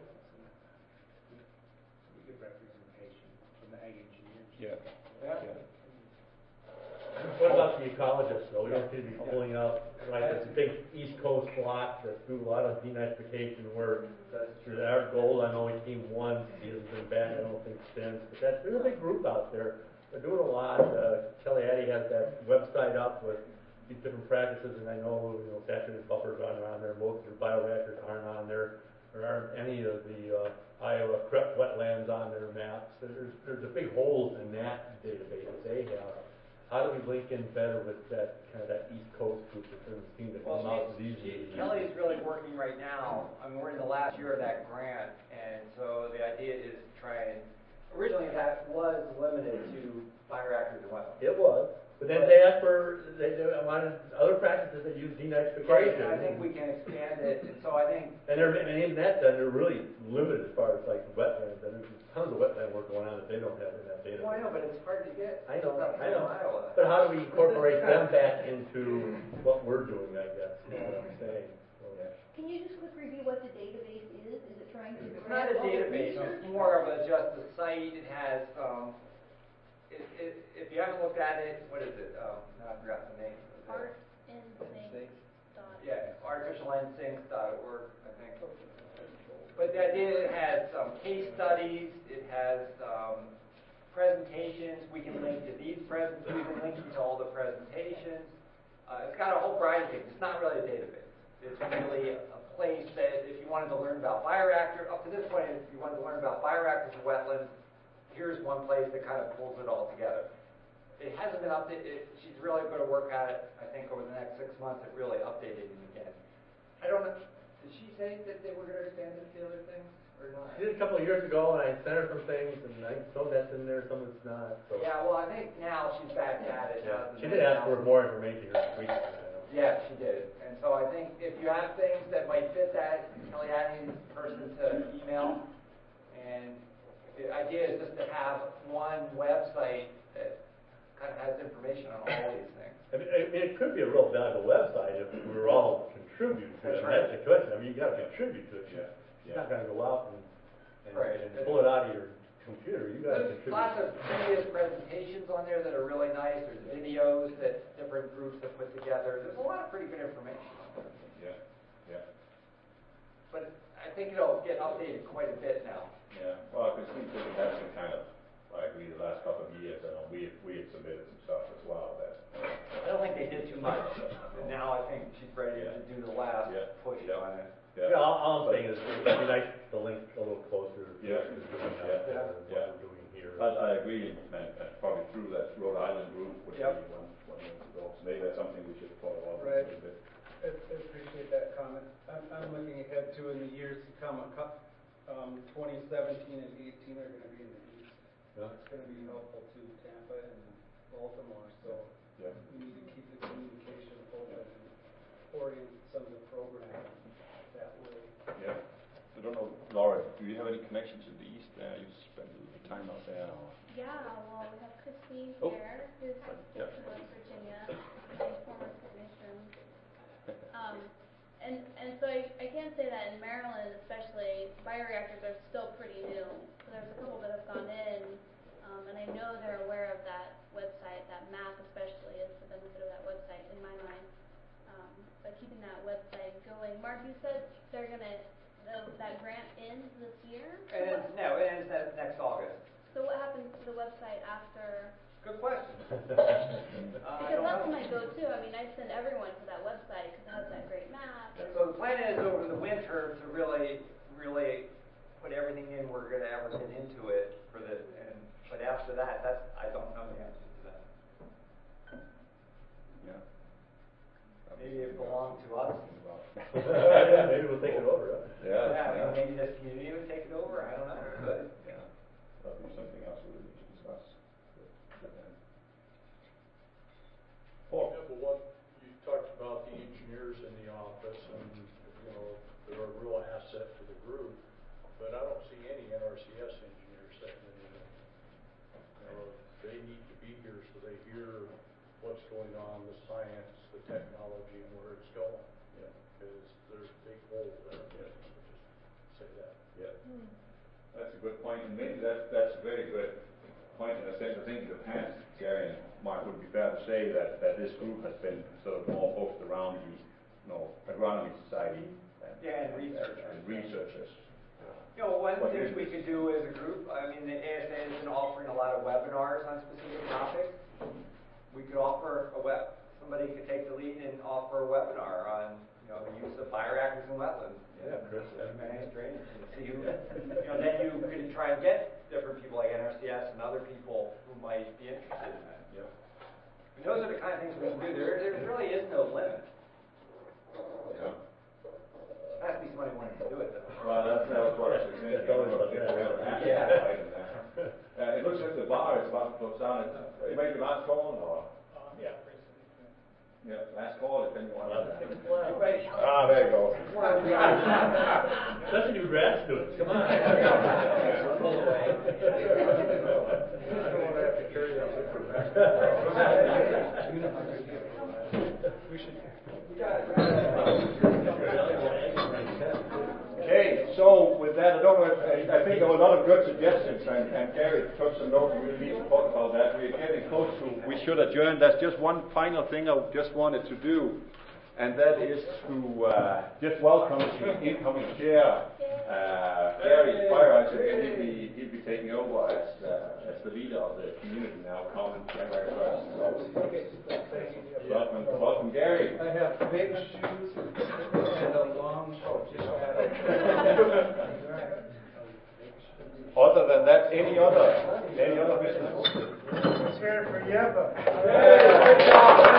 Speaker 21: We get representation from the ag engineers.
Speaker 2: Yeah.
Speaker 21: Yeah.
Speaker 10: What about the ecologists, though? We don't seem to be pulling out, like, this big East Coast block that do a lot of denitrification work. That's our goal. I know we came once, he hasn't been back, I don't think, since. But that, there's a big group out there. They're doing a lot. Uh, Kelly Addy has that website up with these different practices, and I know, you know, saturated buffers aren't on there. Most of your bioreactors aren't on there. there aren't any of the uh, Iowa crepe wetlands on their maps. There's, there's a big holes in that database they have. How do we link in better with that kind of that East Coast group that doesn't seem to come
Speaker 4: Well,
Speaker 10: out as
Speaker 4: she,
Speaker 10: easily?
Speaker 4: she, Kelly's really working right now. I mean, we're in the last year of that grant, and so the idea is to try and, originally that was limited to bioreactors and wetlands.
Speaker 10: It was. But then they asked for, they, they wanted other practices that use denitrification.
Speaker 4: Right, and I think we can expand it, and so I think.
Speaker 10: And they're, and even that done, they're really limited as far as like the wetlands, and there's tons of wetland work going on that they don't have in that database.
Speaker 4: Well, I know, but it's hard to get.
Speaker 10: I know,
Speaker 4: stuff
Speaker 10: I know.
Speaker 4: from Iowa.
Speaker 10: But how do we incorporate them back into what we're doing, I guess, is what I'm saying. So,
Speaker 1: Can you just quick review what the database is? Is it trying to?
Speaker 4: It's not a database, it's more of a, just a site. It has, um, it, it, if you haven't looked at it, what is it? Um, now I forgot the name.
Speaker 18: Art Instinct.
Speaker 4: Yeah, artificial instincts dot org, I think. But the idea, it has um, case studies, it has um, presentations. We can link to these presentations, we can link you to all the presentations. Uh, it's got a whole variety of things. It's not really a database. It's really a, a place that if you wanted to learn about bioreactor, up to this point, if you wanted to learn about bioreactors and wetlands, here's one place that kind of pulls it all together. It hasn't been updated. She's really going to work at it, I think, over the next six months at really updating it again. I don't know. Did she say that they were going to expand it to other things or not?
Speaker 10: She did a couple of years ago, and I sent her some things, and I some that's in there, some that's not. So.
Speaker 4: Yeah, well, I think now she's back at it.
Speaker 10: Yeah.
Speaker 4: Now
Speaker 10: She did ask for more information here this week.
Speaker 4: Yeah, she did. And so I think if you have things that might fit that, Kelly Adney is the person to email. And the idea is just to have one website that kind of has information on all these things.
Speaker 10: I mean, I mean, it could be a real valuable website if we were all contribute to
Speaker 4: That's
Speaker 10: it.
Speaker 4: right.
Speaker 10: That's the question. I mean, you got to contribute to it.
Speaker 2: Yeah.
Speaker 10: You're not going to go out and, and,
Speaker 4: Right.
Speaker 10: and pull it out of your computer. You got to
Speaker 4: There's
Speaker 10: contribute.
Speaker 4: lots of previous presentations on there that are really nice. There's videos that different groups have put together. There's a lot of pretty good information on there.
Speaker 2: Yeah, yeah.
Speaker 4: But I think it'll get updated quite a bit now.
Speaker 2: Yeah, well, because we think that's the kind of, I agree, the last couple of years, you know, we, we had submitted some stuff as well that.
Speaker 4: I don't think they did too much. And now I think she's ready
Speaker 2: Yeah.
Speaker 4: to do the last
Speaker 2: Yeah.
Speaker 4: push on it.
Speaker 10: Yeah, all, all I'm saying is it'd be nice to link a little closer to
Speaker 2: Yeah.
Speaker 10: what we're doing
Speaker 2: Yeah.
Speaker 10: out there and
Speaker 2: Yeah.
Speaker 10: what we're doing here.
Speaker 2: But I agree, and, and probably through that Rhode Island group would
Speaker 4: Yep.
Speaker 2: be one, one way to go. So maybe that's something we should follow up
Speaker 8: Right.
Speaker 2: a little bit.
Speaker 8: I I appreciate that comment. I'm, I'm looking ahead to in the years to come, a cou- um, twenty seventeen and eighteen are gonna be in the east.
Speaker 10: Yeah.
Speaker 8: It's gonna be helpful to Tampa and Baltimore, so
Speaker 2: Yeah.
Speaker 8: we need to keep the communication open and orient some of the programming that way.
Speaker 2: Yeah. I don't know, Laura, do you have any connections in the East? Uh, you spend a little time out there? Or?
Speaker 18: Yeah, well, we have Christine
Speaker 2: Oh.
Speaker 18: here, who's
Speaker 2: Yeah.
Speaker 18: based in West Virginia, and former technician. Um, and, and so I, I can say that in Maryland especially, bioreactors are still pretty new. So there's a couple that have gone in, um, and I know they're aware of that website, that map especially is the benefit of that website in my mind. Um, but keeping that website going. Mark, you said they're gonna, the, that grant ends this year? So
Speaker 4: And
Speaker 18: what-
Speaker 4: it's, no, it ends ne- next August.
Speaker 18: So what happens to the website after?
Speaker 4: Good question. Uh, I
Speaker 18: Because
Speaker 4: don't
Speaker 18: that's
Speaker 4: know.
Speaker 18: my go-to. I mean, I send everyone to that website because it has that great map. and-
Speaker 4: So the plan is over the winter to really, really put everything in we're going to ever get into it for the, and, but after that, that's, I don't know the answer to that.
Speaker 2: Yeah.
Speaker 4: Maybe it belonged to us.
Speaker 10: Maybe we'll take it over, huh?
Speaker 2: Yeah.
Speaker 4: Yeah, I mean, maybe this community would take it over, I don't know. But,
Speaker 2: Yeah. That'll be something else we need to discuss.
Speaker 6: Paul, yeah, but what, you talked about the engineers in the office and, you know, they're a real asset to the group, but I don't see any N R C S engineers sitting in there. You know, they need to be here so they hear what's going on, the science, the technology, and where it's going.
Speaker 2: Yeah.
Speaker 6: Because there's a big hole there.
Speaker 2: Yeah.
Speaker 6: Just say that.
Speaker 2: Yeah. That's a good point, and maybe that's, that's a very good point in a sense. I think in the past, Gary and Mark, would be fair to say that, that this group has been sort of more focused around the, you know, agronomy society. And,
Speaker 4: Yeah, and researchers.
Speaker 2: And researchers.
Speaker 4: You know, one
Speaker 2: What
Speaker 4: thing
Speaker 2: is
Speaker 4: we
Speaker 2: this?
Speaker 4: could do as a group, I mean, the A S A has been offering a lot of webinars on specific topics. We could offer a web, somebody could take the lead and offer a webinar on, you you know, the use of bioreactors in wetlands.
Speaker 10: Yeah, Chris.
Speaker 4: Manage drainage and see who, you know, then you can try and get different people like N R C S and other people who might be interested in that.
Speaker 2: Yep.
Speaker 4: And those are the kind of things we can do. There, there really is no limit.
Speaker 2: Yeah.
Speaker 4: There has to be somebody wanting to do it, though.
Speaker 2: Well, that's, that was what I was saying.
Speaker 4: Yeah.
Speaker 2: Uh, it looks like the bar is about to close down. It might be last call or?
Speaker 5: Um, yeah, basically.
Speaker 2: Yeah, last call if anyone.
Speaker 10: Right.
Speaker 2: Ah, there you go.
Speaker 10: Especially new grad students, come on.
Speaker 5: We should.
Speaker 2: Okay, so with that, I don't know if, I, I think there were a lot of good suggestions, and, and Gary took some notes, and we need to talk about that. We're getting close to, we should adjourn. There's just one final thing I just wanted to do, and that is to uh, just welcome the incoming chair, uh, Gary Freireich, and he'll be, he'll be taking over as, uh, as the leader of the community now, coming January first. So, welcome, welcome, Gary.
Speaker 19: I have big shoes and a long coat.
Speaker 2: Other than that, any other, any other business?
Speaker 7: It's here for you, but.
Speaker 2: Yeah.